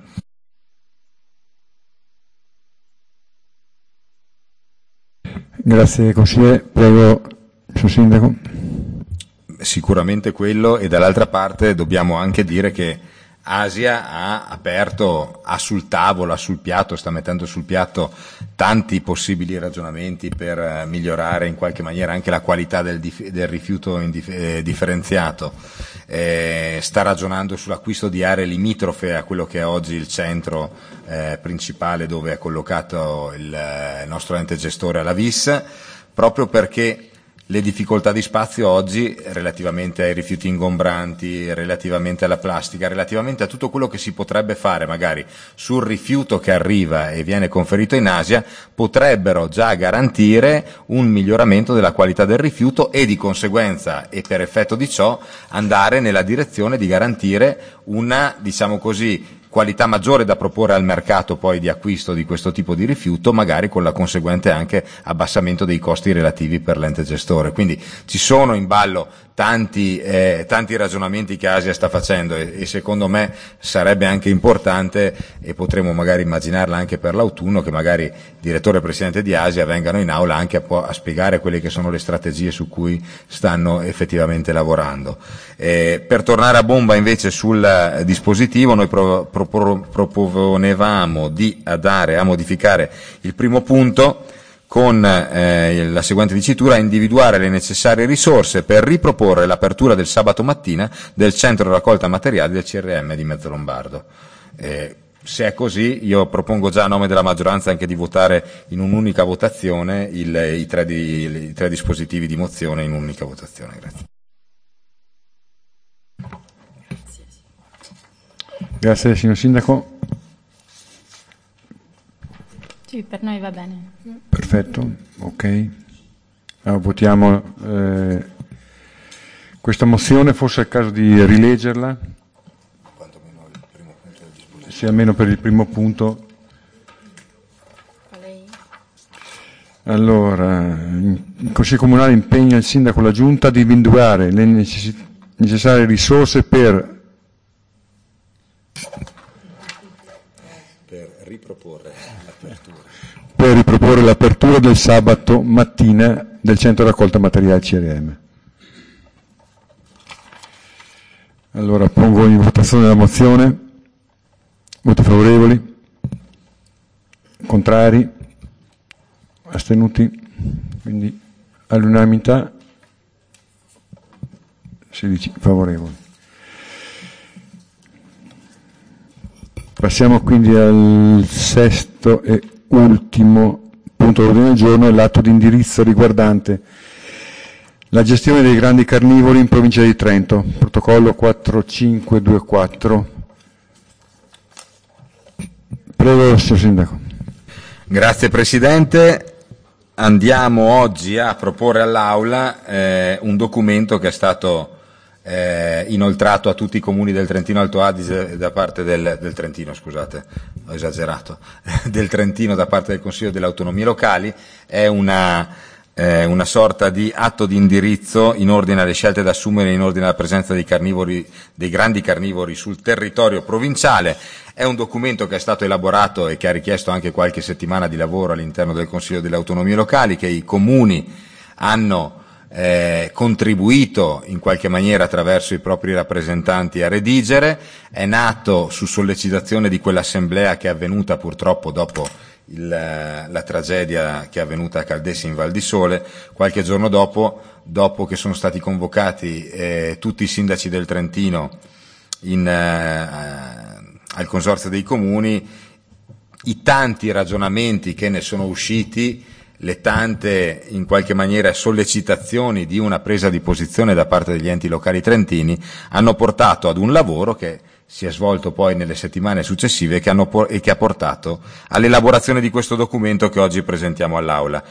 Grazie consigliere. Prego, signor Sindaco. Sicuramente quello, e dall'altra parte dobbiamo anche dire che Asia ha sul tavolo, sul piatto, sta mettendo sul piatto tanti possibili ragionamenti per migliorare in qualche maniera anche la qualità del rifiuto differenziato. Sta ragionando sull'acquisto di aree limitrofe a quello che è oggi il centro principale dove è collocato il nostro ente gestore alla VIS, proprio perché le difficoltà di spazio oggi relativamente ai rifiuti ingombranti, relativamente alla plastica, relativamente a tutto quello che si potrebbe fare magari sul rifiuto che arriva e viene conferito in Asia, potrebbero già garantire un miglioramento della qualità del rifiuto e di conseguenza, e per effetto di ciò, andare nella direzione di garantire una, diciamo così, qualità maggiore da proporre al mercato poi di acquisto di questo tipo di rifiuto, magari con la conseguente anche abbassamento dei costi relativi per l'ente gestore. Quindi ci sono in ballo tanti ragionamenti che Asia sta facendo e secondo me sarebbe anche importante, e potremmo magari immaginarla anche per l'autunno, che magari il direttore e il presidente di Asia vengano in aula anche a spiegare quelle che sono le strategie su cui stanno effettivamente lavorando. Per tornare a bomba invece sul dispositivo, noi proponevamo di andare a modificare il primo punto con la seguente dicitura: individuare le necessarie risorse per riproporre l'apertura del sabato mattina del centro raccolta materiali del CRM di Mezzolombardo. Se è così, io propongo già a nome della maggioranza anche di votare in un'unica votazione i tre dispositivi di mozione in un'unica votazione. Grazie. Grazie signor Sindaco. Sì, per noi va bene. Perfetto, ok. Allora, votiamo questa mozione, forse è il caso di rileggerla. Sì, almeno per il primo punto. Allora, il Consiglio Comunale impegna il Sindaco e la Giunta ad individuare le necessarie risorse per riproporre l'apertura del sabato mattina del centro raccolta materiale CRM. Allora, pongo in votazione la mozione. Voti favorevoli? Contrari? Astenuti? Quindi all'unanimità 16 favorevoli. Passiamo quindi al sesto e ultimo punto dell'ordine del giorno, l'atto di indirizzo riguardante la gestione dei grandi carnivori in provincia di Trento, protocollo 4524. Prego, signor Sindaco. Grazie Presidente. Andiamo oggi a proporre all'Aula un documento che è stato inoltrato a tutti i comuni del Trentino Alto Adige da parte del Trentino, scusate, ho esagerato, del Trentino da parte del Consiglio delle Autonomie Locali. È una sorta di atto di indirizzo in ordine alle scelte da assumere in ordine alla presenza dei grandi carnivori sul territorio provinciale. È un documento che è stato elaborato e che ha richiesto anche qualche settimana di lavoro all'interno del Consiglio delle Autonomie Locali, che i comuni hanno contribuito in qualche maniera attraverso i propri rappresentanti a redigere. È nato su sollecitazione di quell'assemblea che è avvenuta purtroppo dopo la tragedia che è avvenuta a Caldessi in Val di Sole, qualche giorno dopo che sono stati convocati tutti i sindaci del Trentino al consorzio dei comuni. I tanti ragionamenti che ne sono usciti, le tante in qualche maniera sollecitazioni di una presa di posizione da parte degli enti locali trentini hanno portato ad un lavoro che si è svolto poi nelle settimane successive e che ha portato all'elaborazione di questo documento che oggi presentiamo all'Aula.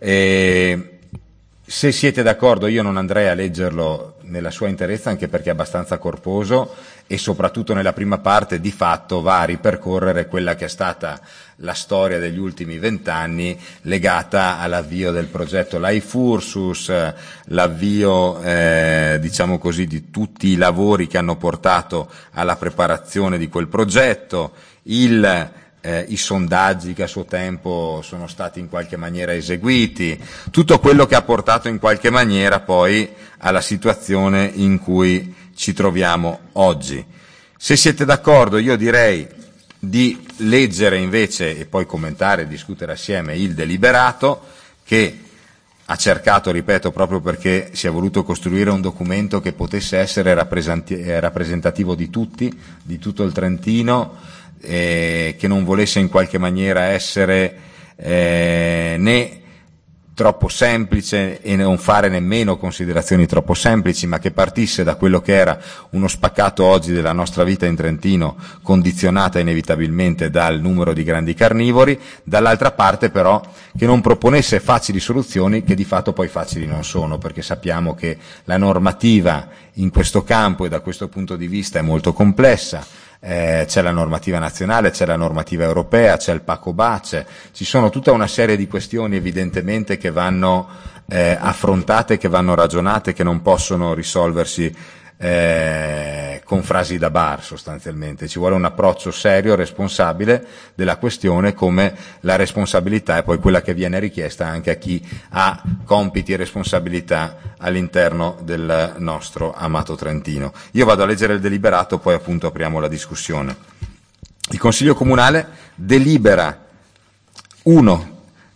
Se siete d'accordo, io non andrei a leggerlo nella sua interezza, anche perché è abbastanza corposo e soprattutto nella prima parte di fatto va a ripercorrere quella che è stata la storia degli ultimi 20 anni legata all'avvio del progetto Life Ursus, l'avvio diciamo così di tutti i lavori che hanno portato alla preparazione di quel progetto, i sondaggi che a suo tempo sono stati in qualche maniera eseguiti, tutto quello che ha portato in qualche maniera poi alla situazione in cui ci troviamo oggi. Se siete d'accordo, io direi di leggere invece e poi commentare e discutere assieme il deliberato, che ha cercato, ripeto, proprio perché si è voluto costruire un documento che potesse essere rappresentativo di tutti, di tutto il Trentino, che non volesse in qualche maniera essere né troppo semplice e non fare nemmeno considerazioni troppo semplici, ma che partisse da quello che era uno spaccato oggi della nostra vita in Trentino, condizionata inevitabilmente dal numero di grandi carnivori, dall'altra parte però che non proponesse facili soluzioni che di fatto poi facili non sono, perché sappiamo che la normativa in questo campo e da questo punto di vista è molto complessa. C'è la normativa nazionale, c'è la normativa europea, c'è il PACOBACE, ci sono tutta una serie di questioni evidentemente che vanno affrontate, che vanno ragionate, che non possono risolversi con frasi da bar sostanzialmente. Ci vuole un approccio serio, responsabile della questione, come la responsabilità è poi quella che viene richiesta anche a chi ha compiti e responsabilità all'interno del nostro amato Trentino. Io vado a leggere il deliberato, poi appunto apriamo la discussione. Il Consiglio Comunale delibera 1.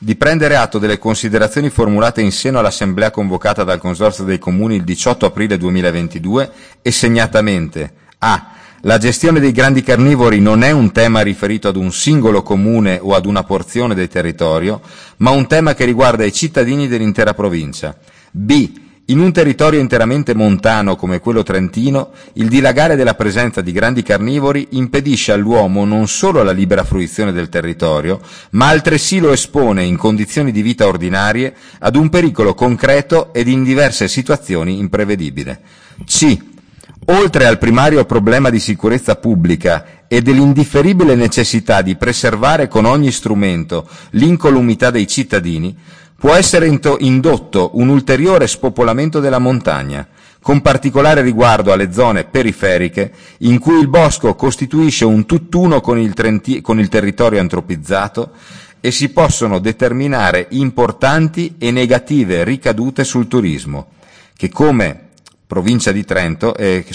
di prendere atto delle considerazioni formulate in seno all'assemblea convocata dal Consorzio dei Comuni il 18 aprile 2022 e segnatamente a. La gestione dei grandi carnivori non è un tema riferito ad un singolo comune o ad una porzione del territorio, ma un tema che riguarda i cittadini dell'intera provincia. B. In un territorio interamente montano come quello trentino, il dilagare della presenza di grandi carnivori impedisce all'uomo non solo la libera fruizione del territorio, ma altresì lo espone in condizioni di vita ordinarie ad un pericolo concreto ed in diverse situazioni imprevedibile. C. Oltre al primario problema di sicurezza pubblica e dell'indifferibile necessità di preservare con ogni strumento l'incolumità dei cittadini, può essere indotto un ulteriore spopolamento della montagna, con particolare riguardo alle zone periferiche in cui il bosco costituisce un tutt'uno con il territorio antropizzato e si possono determinare importanti e negative ricadute sul turismo, che come provincia di Trento, che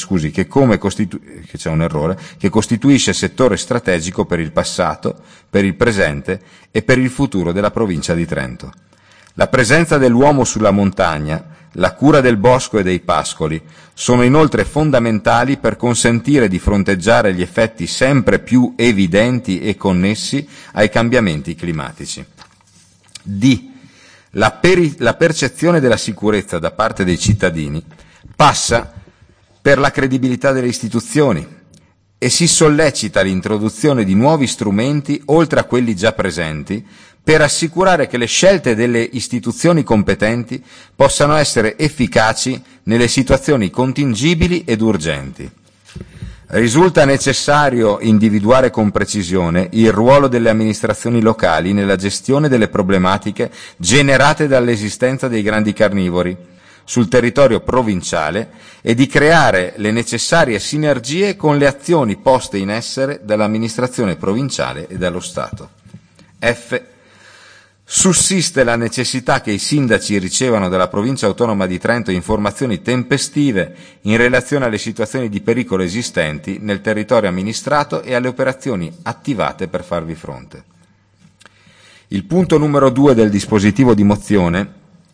costituisce settore strategico per il passato, per il presente e per il futuro della provincia di Trento. La presenza dell'uomo sulla montagna, la cura del bosco e dei pascoli sono inoltre fondamentali per consentire di fronteggiare gli effetti sempre più evidenti e connessi ai cambiamenti climatici. D. La percezione della sicurezza da parte dei cittadini passa per la credibilità delle istituzioni e si sollecita l'introduzione di nuovi strumenti oltre a quelli già presenti per assicurare che le scelte delle istituzioni competenti possano essere efficaci nelle situazioni contingibili ed urgenti. Risulta necessario individuare con precisione il ruolo delle amministrazioni locali nella gestione delle problematiche generate dall'esistenza dei grandi carnivori sul territorio provinciale e di creare le necessarie sinergie con le azioni poste in essere dall'amministrazione provinciale e dallo Stato. F. Sussiste la necessità che i sindaci ricevano dalla Provincia Autonoma di Trento informazioni tempestive in relazione alle situazioni di pericolo esistenti nel territorio amministrato e alle operazioni attivate per farvi fronte. Il punto numero 2 del dispositivo di mozione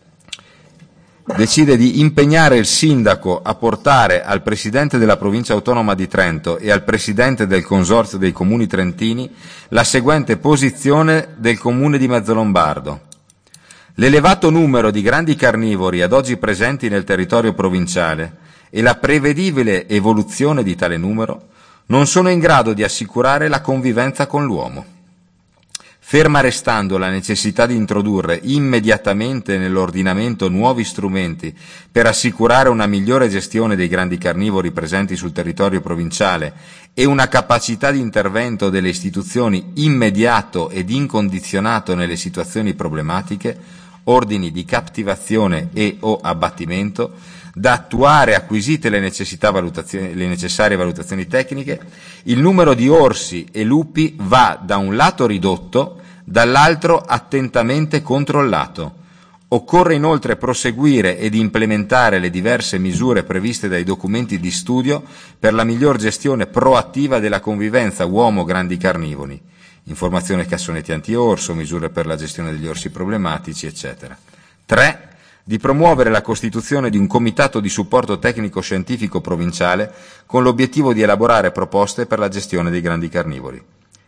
decide di impegnare il sindaco a portare al Presidente della Provincia Autonoma di Trento e al Presidente del Consorzio dei Comuni Trentini la seguente posizione del Comune di Mezzolombardo. L'elevato numero di grandi carnivori ad oggi presenti nel territorio provinciale e la prevedibile evoluzione di tale numero non sono in grado di assicurare la convivenza con l'uomo. Ferma restando la necessità di introdurre immediatamente nell'ordinamento nuovi strumenti per assicurare una migliore gestione dei grandi carnivori presenti sul territorio provinciale e una capacità di intervento delle istituzioni immediato ed incondizionato nelle situazioni problematiche, ordini di captivazione e o abbattimento, da attuare acquisite le necessarie valutazioni tecniche, il numero di orsi e lupi va da un lato ridotto, dall'altro attentamente controllato. Occorre inoltre proseguire ed implementare le diverse misure previste dai documenti di studio per la miglior gestione proattiva della convivenza uomo-grandi carnivori, informazione cassonetti anti-orso, misure per la gestione degli orsi problematici, eccetera. 3. Di promuovere la costituzione di un comitato di supporto tecnico-scientifico provinciale con l'obiettivo di elaborare proposte per la gestione dei grandi carnivori.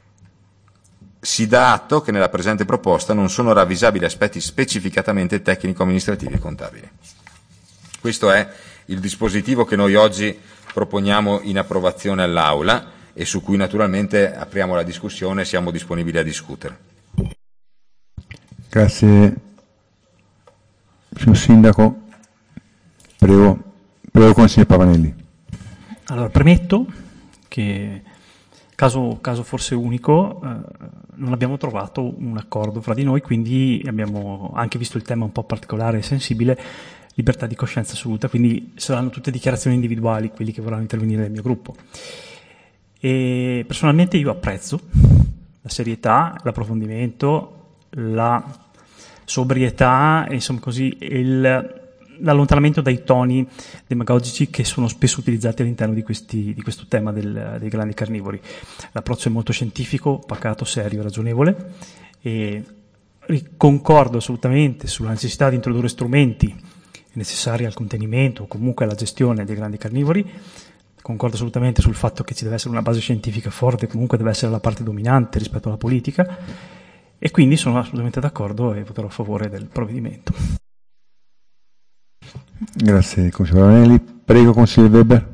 Si dà atto che nella presente proposta non sono ravvisabili aspetti specificatamente tecnico-amministrativi e contabili. Questo è il dispositivo che noi oggi proponiamo in approvazione all'Aula e su cui naturalmente apriamo la discussione e siamo disponibili a discutere. Grazie. Signor Sindaco, prego consigliere Pavanelli. Allora, premetto che, caso forse unico, non abbiamo trovato un accordo fra di noi, quindi abbiamo anche visto il tema un po' particolare e sensibile, libertà di coscienza assoluta, quindi saranno tutte dichiarazioni individuali quelli che vorranno intervenire nel mio gruppo. E personalmente io apprezzo la serietà, l'approfondimento, la sobrietà e insomma così l'allontanamento dai toni demagogici che sono spesso utilizzati all'interno di questo tema dei grandi carnivori. L'approccio è molto scientifico, pacato, serio, ragionevole e concordo assolutamente sulla necessità di introdurre strumenti necessari al contenimento o comunque alla gestione dei grandi carnivori. Concordo assolutamente sul fatto che ci deve essere una base scientifica forte, comunque deve essere la parte dominante rispetto alla politica, e quindi sono assolutamente d'accordo e voterò a favore del provvedimento. Grazie consigliere Pavanelli. Prego consigliere Weber.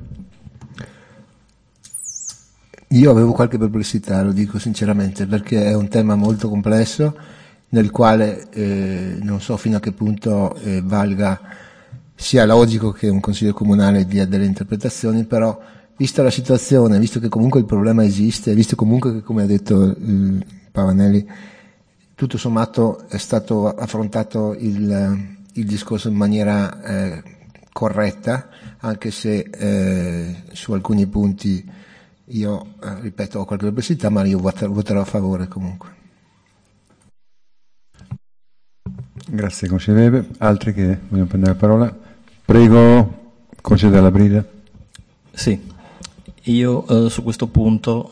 Io avevo qualche perplessità, lo dico sinceramente, perché è un tema molto complesso nel quale non so fino a che punto valga, sia logico che un consiglio comunale dia delle interpretazioni, però vista la situazione, visto che comunque il problema esiste, visto comunque che, come ha detto Pavanelli, tutto sommato è stato affrontato il discorso in maniera corretta, anche se su alcuni punti io, ripeto, ho qualche perplessità, ma io voterò a favore comunque. Grazie consigliere Weber. Altri che vogliono prendere la parola? Prego consigliere Della Brida. Sì, io su questo punto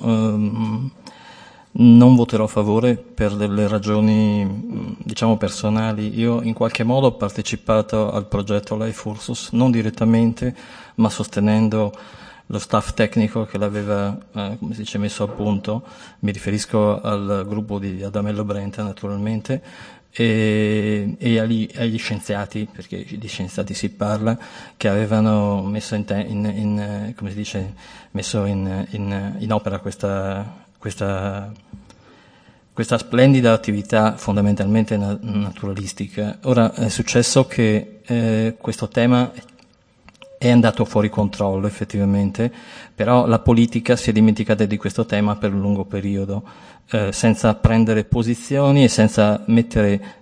non voterò a favore per delle ragioni diciamo personali. Io in qualche modo ho partecipato al progetto Life Ursus, non direttamente, ma sostenendo lo staff tecnico che l'aveva come si dice, messo a punto. Mi riferisco al gruppo di Adamello Brenta naturalmente, e agli scienziati, perché di scienziati si parla, che avevano messo messo in opera questa splendida attività fondamentalmente naturalistica. Ora è successo che questo tema è andato fuori controllo effettivamente, però la politica si è dimenticata di questo tema per un lungo periodo, senza prendere posizioni e senza mettere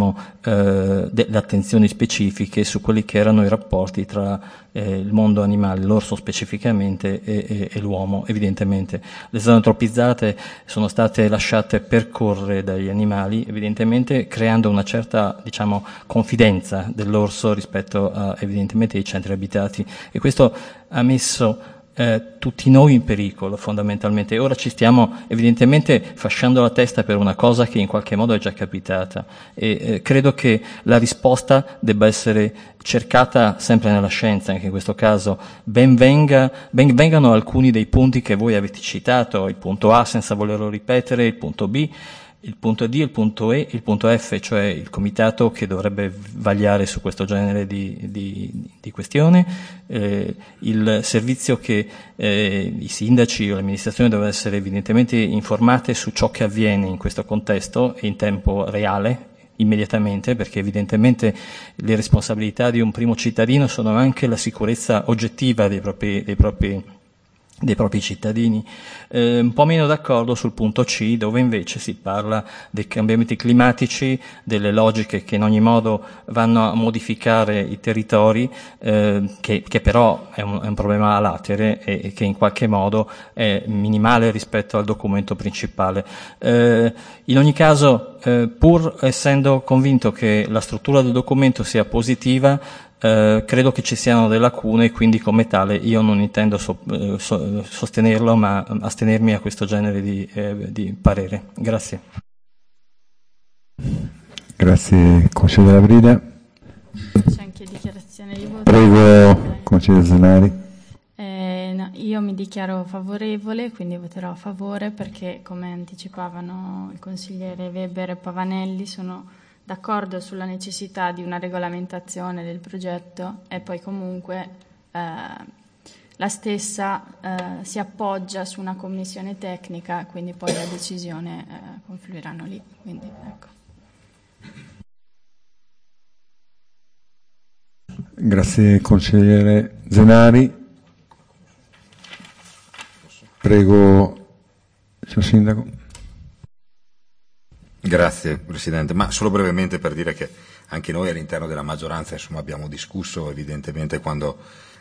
delle attenzioni specifiche su quelli che erano i rapporti tra il mondo animale, l'orso specificamente, e l'uomo. Evidentemente le zone antropizzate sono state lasciate percorrere dagli animali, evidentemente creando una certa confidenza dell'orso rispetto a evidentemente ai centri abitati, e questo ha messo tutti noi in pericolo fondamentalmente. Ora ci stiamo evidentemente fasciando la testa per una cosa che in qualche modo è già capitata, e credo che la risposta debba essere cercata sempre nella scienza. Anche in questo caso vengano alcuni dei punti che voi avete citato, il punto A senza volerlo ripetere, il punto B, il punto D, il punto E, il punto F, cioè il comitato che dovrebbe vagliare su questo genere di questione, il servizio che i sindaci o l'amministrazione devono essere evidentemente informate su ciò che avviene in questo contesto e in tempo reale, immediatamente, perché evidentemente le responsabilità di un primo cittadino sono anche la sicurezza oggettiva dei propri cittadini. Un po' meno d'accordo sul punto C, dove invece si parla dei cambiamenti climatici, delle logiche che in ogni modo vanno a modificare i territori, che però è un problema a latere e che in qualche modo è minimale rispetto al documento principale. In ogni caso, pur essendo convinto che la struttura del documento sia positiva, credo che ci siano delle lacune, quindi come tale io non intendo sostenerlo, ma astenermi a questo genere di parere. Grazie. Grazie consigliere Della Brida. C'è anche dichiarazione di voto. Prego consigliere Zenari. No, io mi dichiaro favorevole, quindi voterò a favore, perché come anticipavano il consigliere Weber e Pavanelli sono d'accordo sulla necessità di una regolamentazione del progetto, e poi comunque la stessa si appoggia su una commissione tecnica, quindi poi la decisione confluiranno lì. Quindi, ecco. Grazie consigliere Zenari. Prego, signor Sindaco. Grazie Presidente, ma solo brevemente per dire che anche noi all'interno della maggioranza abbiamo discusso evidentemente quando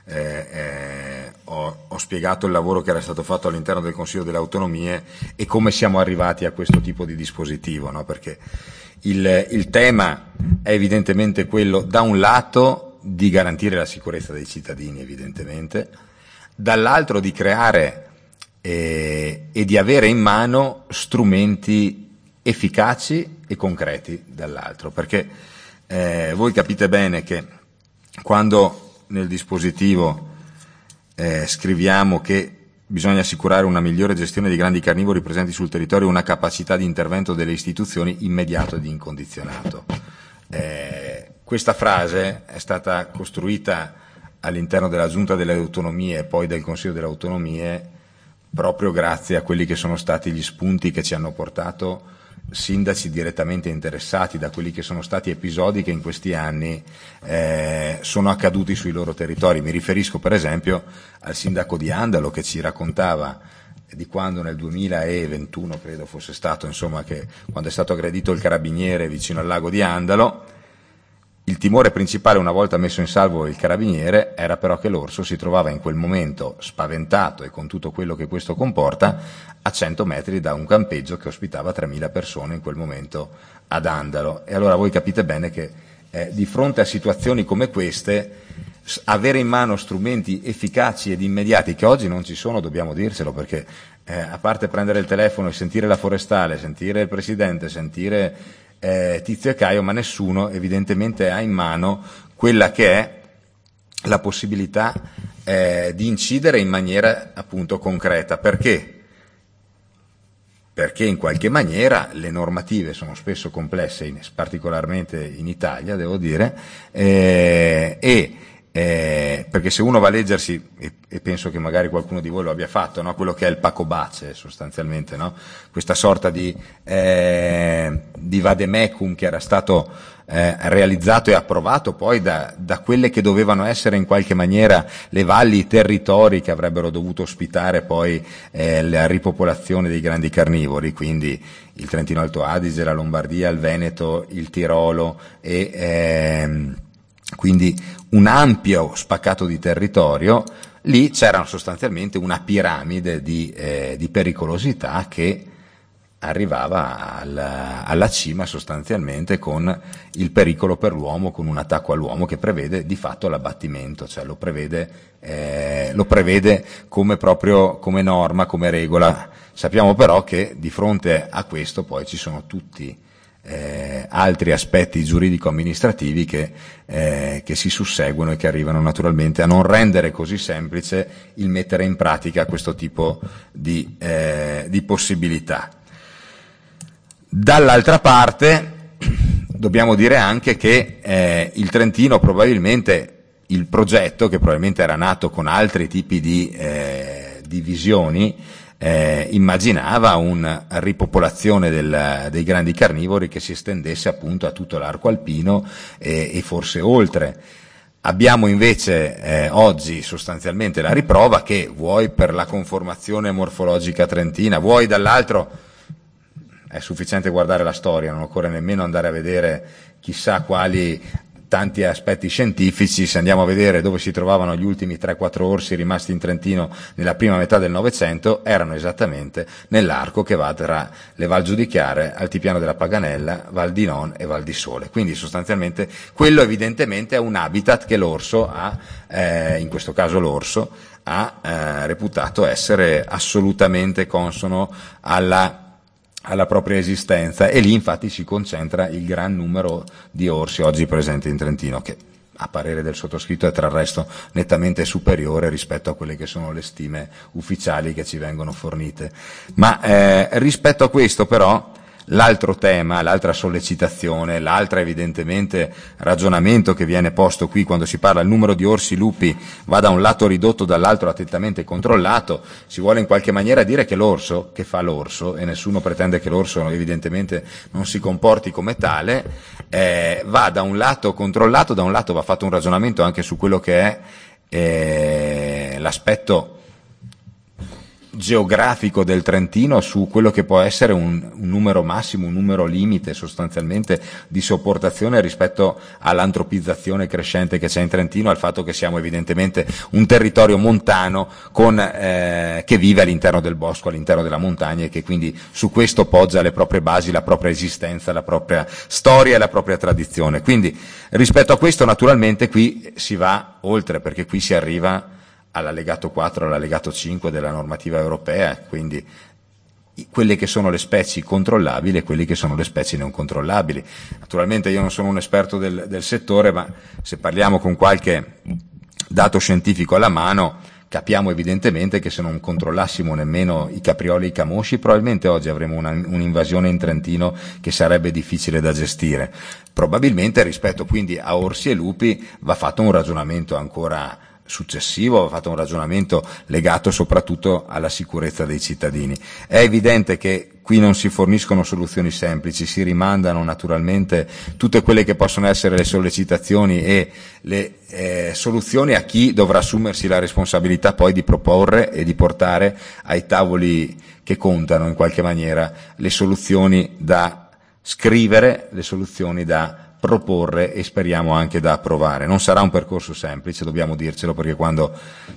ho spiegato il lavoro che era stato fatto all'interno del Consiglio delle Autonomie e come siamo arrivati a questo tipo di dispositivo, no? Perché il tema è evidentemente quello, da un lato, di garantire la sicurezza dei cittadini evidentemente, dall'altro di creare e di avere in mano strumenti efficaci e concreti dall'altro, perché voi capite bene che quando nel dispositivo scriviamo che bisogna assicurare una migliore gestione dei grandi carnivori presenti sul territorio e una capacità di intervento delle istituzioni immediato ed incondizionato. Questa frase è stata costruita all'interno della Giunta delle Autonomie e poi del Consiglio delle Autonomie proprio grazie a quelli che sono stati gli spunti che ci hanno portato sindaci direttamente interessati da quelli che sono stati episodi che in questi anni sono accaduti sui loro territori. Mi riferisco per esempio al sindaco di Andalo che ci raccontava di quando nel 2021 credo fosse stato, insomma, che quando è stato aggredito il carabiniere vicino al lago di Andalo, il timore principale una volta messo in salvo il carabiniere era però che l'orso si trovava in quel momento spaventato e con tutto quello che questo comporta a 100 metri da un campeggio che ospitava 3.000 persone in quel momento ad Andalo. E allora voi capite bene che di fronte a situazioni come queste avere in mano strumenti efficaci ed immediati che oggi non ci sono, dobbiamo dircelo, perché a parte prendere il telefono e sentire la forestale, sentire il presidente, sentire Tizio e Caio, ma nessuno evidentemente ha in mano quella che è la possibilità di incidere in maniera appunto concreta. Perché? Perché in qualche maniera le normative sono spesso complesse, particolarmente in Italia, devo dire, perché se uno va a leggersi, e penso che magari qualcuno di voi lo abbia fatto, no? Quello che è il Pacobace sostanzialmente, no? Questa sorta di vademecum che era stato realizzato e approvato poi da quelle che dovevano essere in qualche maniera le valli, i territori che avrebbero dovuto ospitare poi la ripopolazione dei grandi carnivori, quindi il Trentino Alto Adige, la Lombardia, il Veneto, il Tirolo e quindi un ampio spaccato di territorio. Lì c'era sostanzialmente una piramide di pericolosità che arrivava alla cima sostanzialmente con il pericolo per l'uomo, con un attacco all'uomo che prevede di fatto l'abbattimento, cioè lo prevede come norma, come regola. Sappiamo però che di fronte a questo poi ci sono tutti altri aspetti giuridico-amministrativi che si susseguono e che arrivano naturalmente a non rendere così semplice il mettere in pratica questo tipo di possibilità. Dall'altra parte dobbiamo dire anche che il Trentino probabilmente, il progetto che probabilmente era nato con altri tipi di visioni, immaginava una ripopolazione dei grandi carnivori che si estendesse appunto a tutto l'arco alpino e forse oltre. Abbiamo invece oggi sostanzialmente la riprova che vuoi per la conformazione morfologica trentina, vuoi dall'altro, è sufficiente guardare la storia, non occorre nemmeno andare a vedere chissà quali tanti aspetti scientifici. Se andiamo a vedere dove si trovavano gli ultimi 3-4 orsi rimasti in Trentino nella prima metà del Novecento, erano esattamente nell'arco che va tra le Val Giudichiare, Altipiano della Paganella, Val di Non e Val di Sole. Quindi sostanzialmente quello evidentemente è un habitat che l'orso ha, in questo caso l'orso, ha reputato essere assolutamente consono alla propria esistenza, e lì infatti si concentra il gran numero di orsi oggi presenti in Trentino, che a parere del sottoscritto è tra il resto nettamente superiore rispetto a quelle che sono le stime ufficiali che ci vengono fornite. Ma rispetto a questo però l'altro tema, l'altra sollecitazione, l'altra evidentemente ragionamento che viene posto qui quando si parla del numero di orsi lupi va da un lato ridotto, dall'altro attentamente controllato. Si vuole in qualche maniera dire che l'orso, che fa l'orso, e nessuno pretende che l'orso evidentemente non si comporti come tale, va da un lato controllato, da un lato va fatto un ragionamento anche su quello che è l'aspetto geografico del Trentino, su quello che può essere un numero massimo, un numero limite sostanzialmente di sopportazione rispetto all'antropizzazione crescente che c'è in Trentino, al fatto che siamo evidentemente un territorio montano che vive all'interno del bosco, all'interno della montagna, e che quindi su questo poggia le proprie basi, la propria esistenza, la propria storia e la propria tradizione. Quindi rispetto a questo naturalmente qui si va oltre, perché qui si arriva all'allegato 4, all'allegato 5 della normativa europea, quindi quelle che sono le specie controllabili e quelle che sono le specie non controllabili. Naturalmente io non sono un esperto del settore, ma se parliamo con qualche dato scientifico alla mano, capiamo evidentemente che se non controllassimo nemmeno i caprioli e i camosci, probabilmente oggi avremo un'invasione in Trentino che sarebbe difficile da gestire. Probabilmente rispetto quindi a orsi e lupi va fatto un ragionamento ancora successivo, va fatto un ragionamento legato soprattutto alla sicurezza dei cittadini. È evidente che qui non si forniscono soluzioni semplici, si rimandano naturalmente tutte quelle che possono essere le sollecitazioni e le soluzioni a chi dovrà assumersi la responsabilità poi di proporre e di portare ai tavoli che contano in qualche maniera le soluzioni da scrivere, le soluzioni da proporre e speriamo anche da approvare. Non sarà un percorso semplice, dobbiamo dircelo, perché quando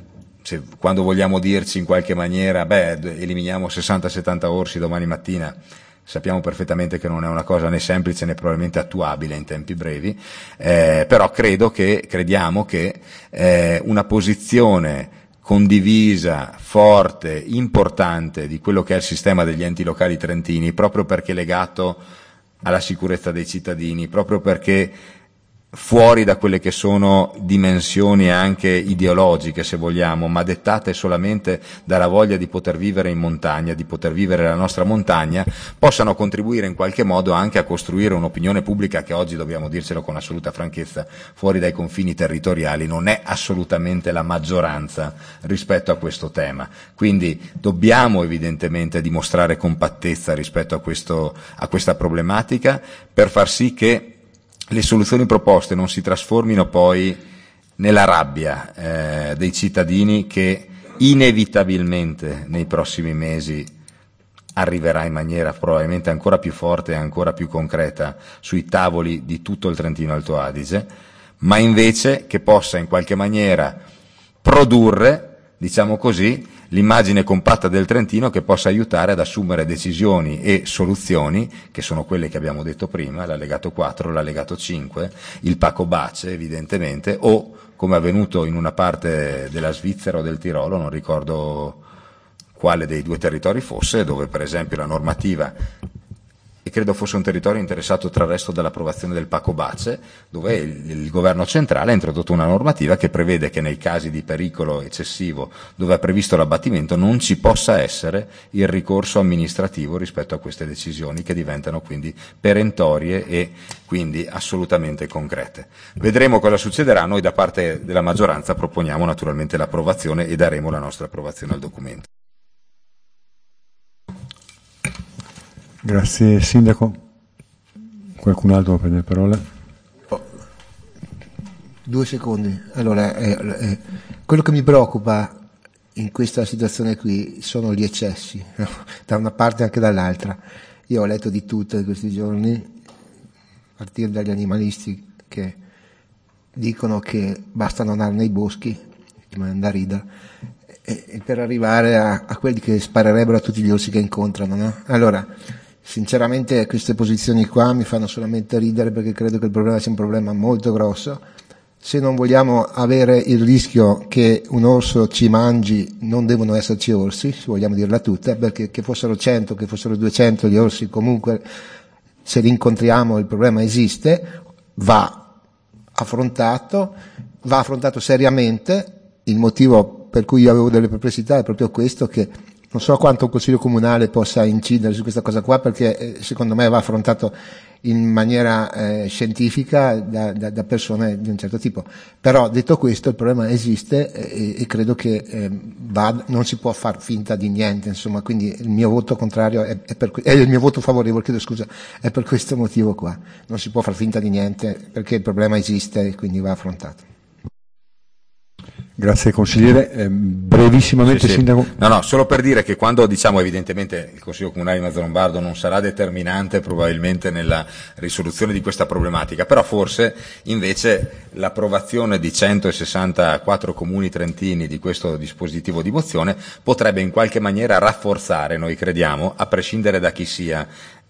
vogliamo dirci in qualche maniera eliminiamo 60-70 orsi domani mattina, sappiamo perfettamente che non è una cosa né semplice né probabilmente attuabile in tempi brevi, però crediamo che una posizione condivisa, forte, importante di quello che è il sistema degli enti locali trentini, proprio perché legato alla sicurezza dei cittadini, proprio perché fuori da quelle che sono dimensioni anche ideologiche, se vogliamo, ma dettate solamente dalla voglia di poter vivere in montagna, di poter vivere la nostra montagna, possano contribuire in qualche modo anche a costruire un'opinione pubblica che oggi, dobbiamo dircelo con assoluta franchezza, fuori dai confini territoriali non è assolutamente la maggioranza rispetto a questo tema. Quindi dobbiamo evidentemente dimostrare compattezza rispetto a questa problematica per far sì che le soluzioni proposte non si trasformino poi nella rabbia dei cittadini che inevitabilmente nei prossimi mesi arriverà in maniera probabilmente ancora più forte e ancora più concreta sui tavoli di tutto il Trentino Alto Adige, ma invece che possa in qualche maniera produrre, diciamo così, l'immagine compatta del Trentino che possa aiutare ad assumere decisioni e soluzioni che sono quelle che abbiamo detto prima, l'allegato 4, l'allegato 5, il Paco Bace evidentemente, o come è avvenuto in una parte della Svizzera o del Tirolo, non ricordo quale dei due territori fosse, dove per esempio la normativa, e credo fosse un territorio interessato tra il resto dall'approvazione del Paco Bace, dove il governo centrale ha introdotto una normativa che prevede che nei casi di pericolo eccessivo, dove è previsto l'abbattimento, non ci possa essere il ricorso amministrativo rispetto a queste decisioni che diventano quindi perentorie e quindi assolutamente concrete. Vedremo cosa succederà. Noi da parte della maggioranza proponiamo naturalmente l'approvazione e daremo la nostra approvazione al documento. Grazie Sindaco. Qualcun altro vuole prendere la parola? 2 secondi. Allora, quello che mi preoccupa in questa situazione qui sono gli eccessi, no? Da una parte e anche dall'altra. Io ho letto di tutto in questi giorni, a partire dagli animalisti che dicono che basta non andare nei boschi, che mi da ridere, e per arrivare a quelli che sparerebbero a tutti gli orsi che incontrano, no? Allora, sinceramente queste posizioni qua mi fanno solamente ridere, perché credo che il problema sia un problema molto grosso. Se non vogliamo avere il rischio che un orso ci mangi, non devono esserci orsi, se vogliamo dirla tutta, perché che fossero 100, che fossero 200 gli orsi, comunque se li incontriamo il problema esiste, va affrontato seriamente. Il motivo per cui io avevo delle perplessità è proprio questo, che non so quanto un consiglio comunale possa incidere su questa cosa qua, perché secondo me va affrontato in maniera scientifica da persone di un certo tipo. Però detto questo, il problema esiste e credo che non si può far finta di niente, insomma, quindi il mio voto contrario è il mio voto favorevole, chiedo scusa, è per questo motivo qua. Non si può far finta di niente perché il problema esiste e quindi va affrontato. Grazie consigliere, brevissimamente sì. Sindaco. No, solo per dire che quando diciamo evidentemente il Consiglio Comunale di Mazzolombardo non sarà determinante probabilmente nella risoluzione di questa problematica, però forse invece l'approvazione di 164 comuni trentini di questo dispositivo di mozione potrebbe in qualche maniera rafforzare, noi crediamo, a prescindere da chi sia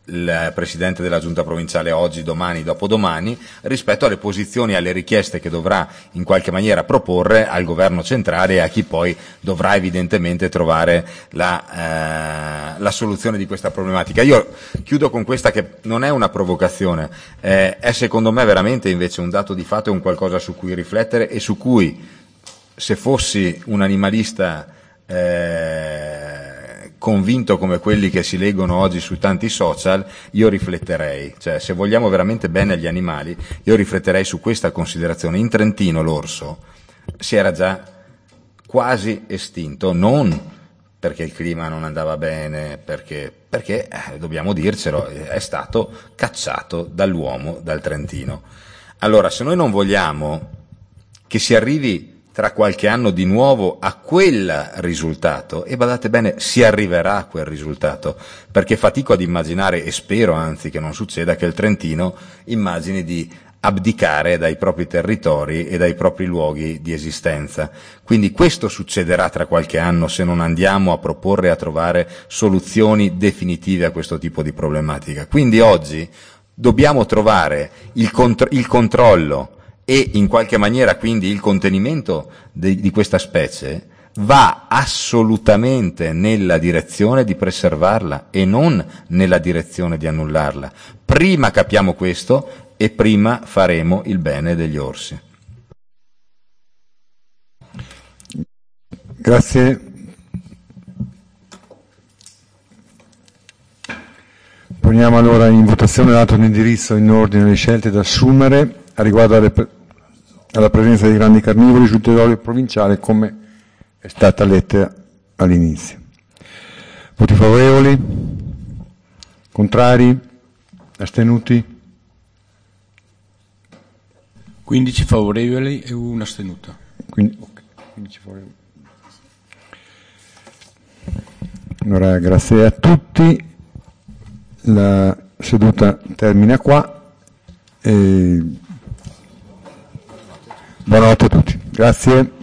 il Presidente della Giunta Provinciale oggi, domani, dopodomani, rispetto alle posizioni e alle richieste che dovrà in qualche maniera proporre al Governo centrale e a chi poi dovrà evidentemente trovare la soluzione di questa problematica. Io chiudo con questa, che non è una provocazione, è secondo me veramente invece un dato di fatto e un qualcosa su cui riflettere e su cui, se fossi un animalista convinto come quelli che si leggono oggi su tanti social, io rifletterei, cioè se vogliamo veramente bene agli animali, io rifletterei su questa considerazione. In Trentino l'orso si era già quasi estinto, non perché il clima non andava bene, perché dobbiamo dircelo, è stato cacciato dall'uomo dal Trentino. Allora, se noi non vogliamo che si arrivi tra qualche anno di nuovo a quel risultato, e badate bene, si arriverà a quel risultato, perché fatico ad immaginare, e spero anzi che non succeda, che il Trentino immagini di abdicare dai propri territori e dai propri luoghi di esistenza. Quindi questo succederà tra qualche anno se non andiamo a proporre e a trovare soluzioni definitive a questo tipo di problematica. Quindi oggi dobbiamo trovare il controllo e in qualche maniera quindi il contenimento di questa specie va assolutamente nella direzione di preservarla e non nella direzione di annullarla. Prima capiamo questo e prima faremo il bene degli orsi. Grazie. Poniamo allora in votazione l'atto di indirizzo in ordine alle scelte da assumere a riguardo alla presenza di grandi carnivori sul territorio provinciale, come è stata letta all'inizio. Voti favorevoli? Contrari? Astenuti? 15 favorevoli e un astenuto. 15 favorevoli. Allora, grazie a tutti. La seduta termina qua. Buonanotte a tutti. Grazie.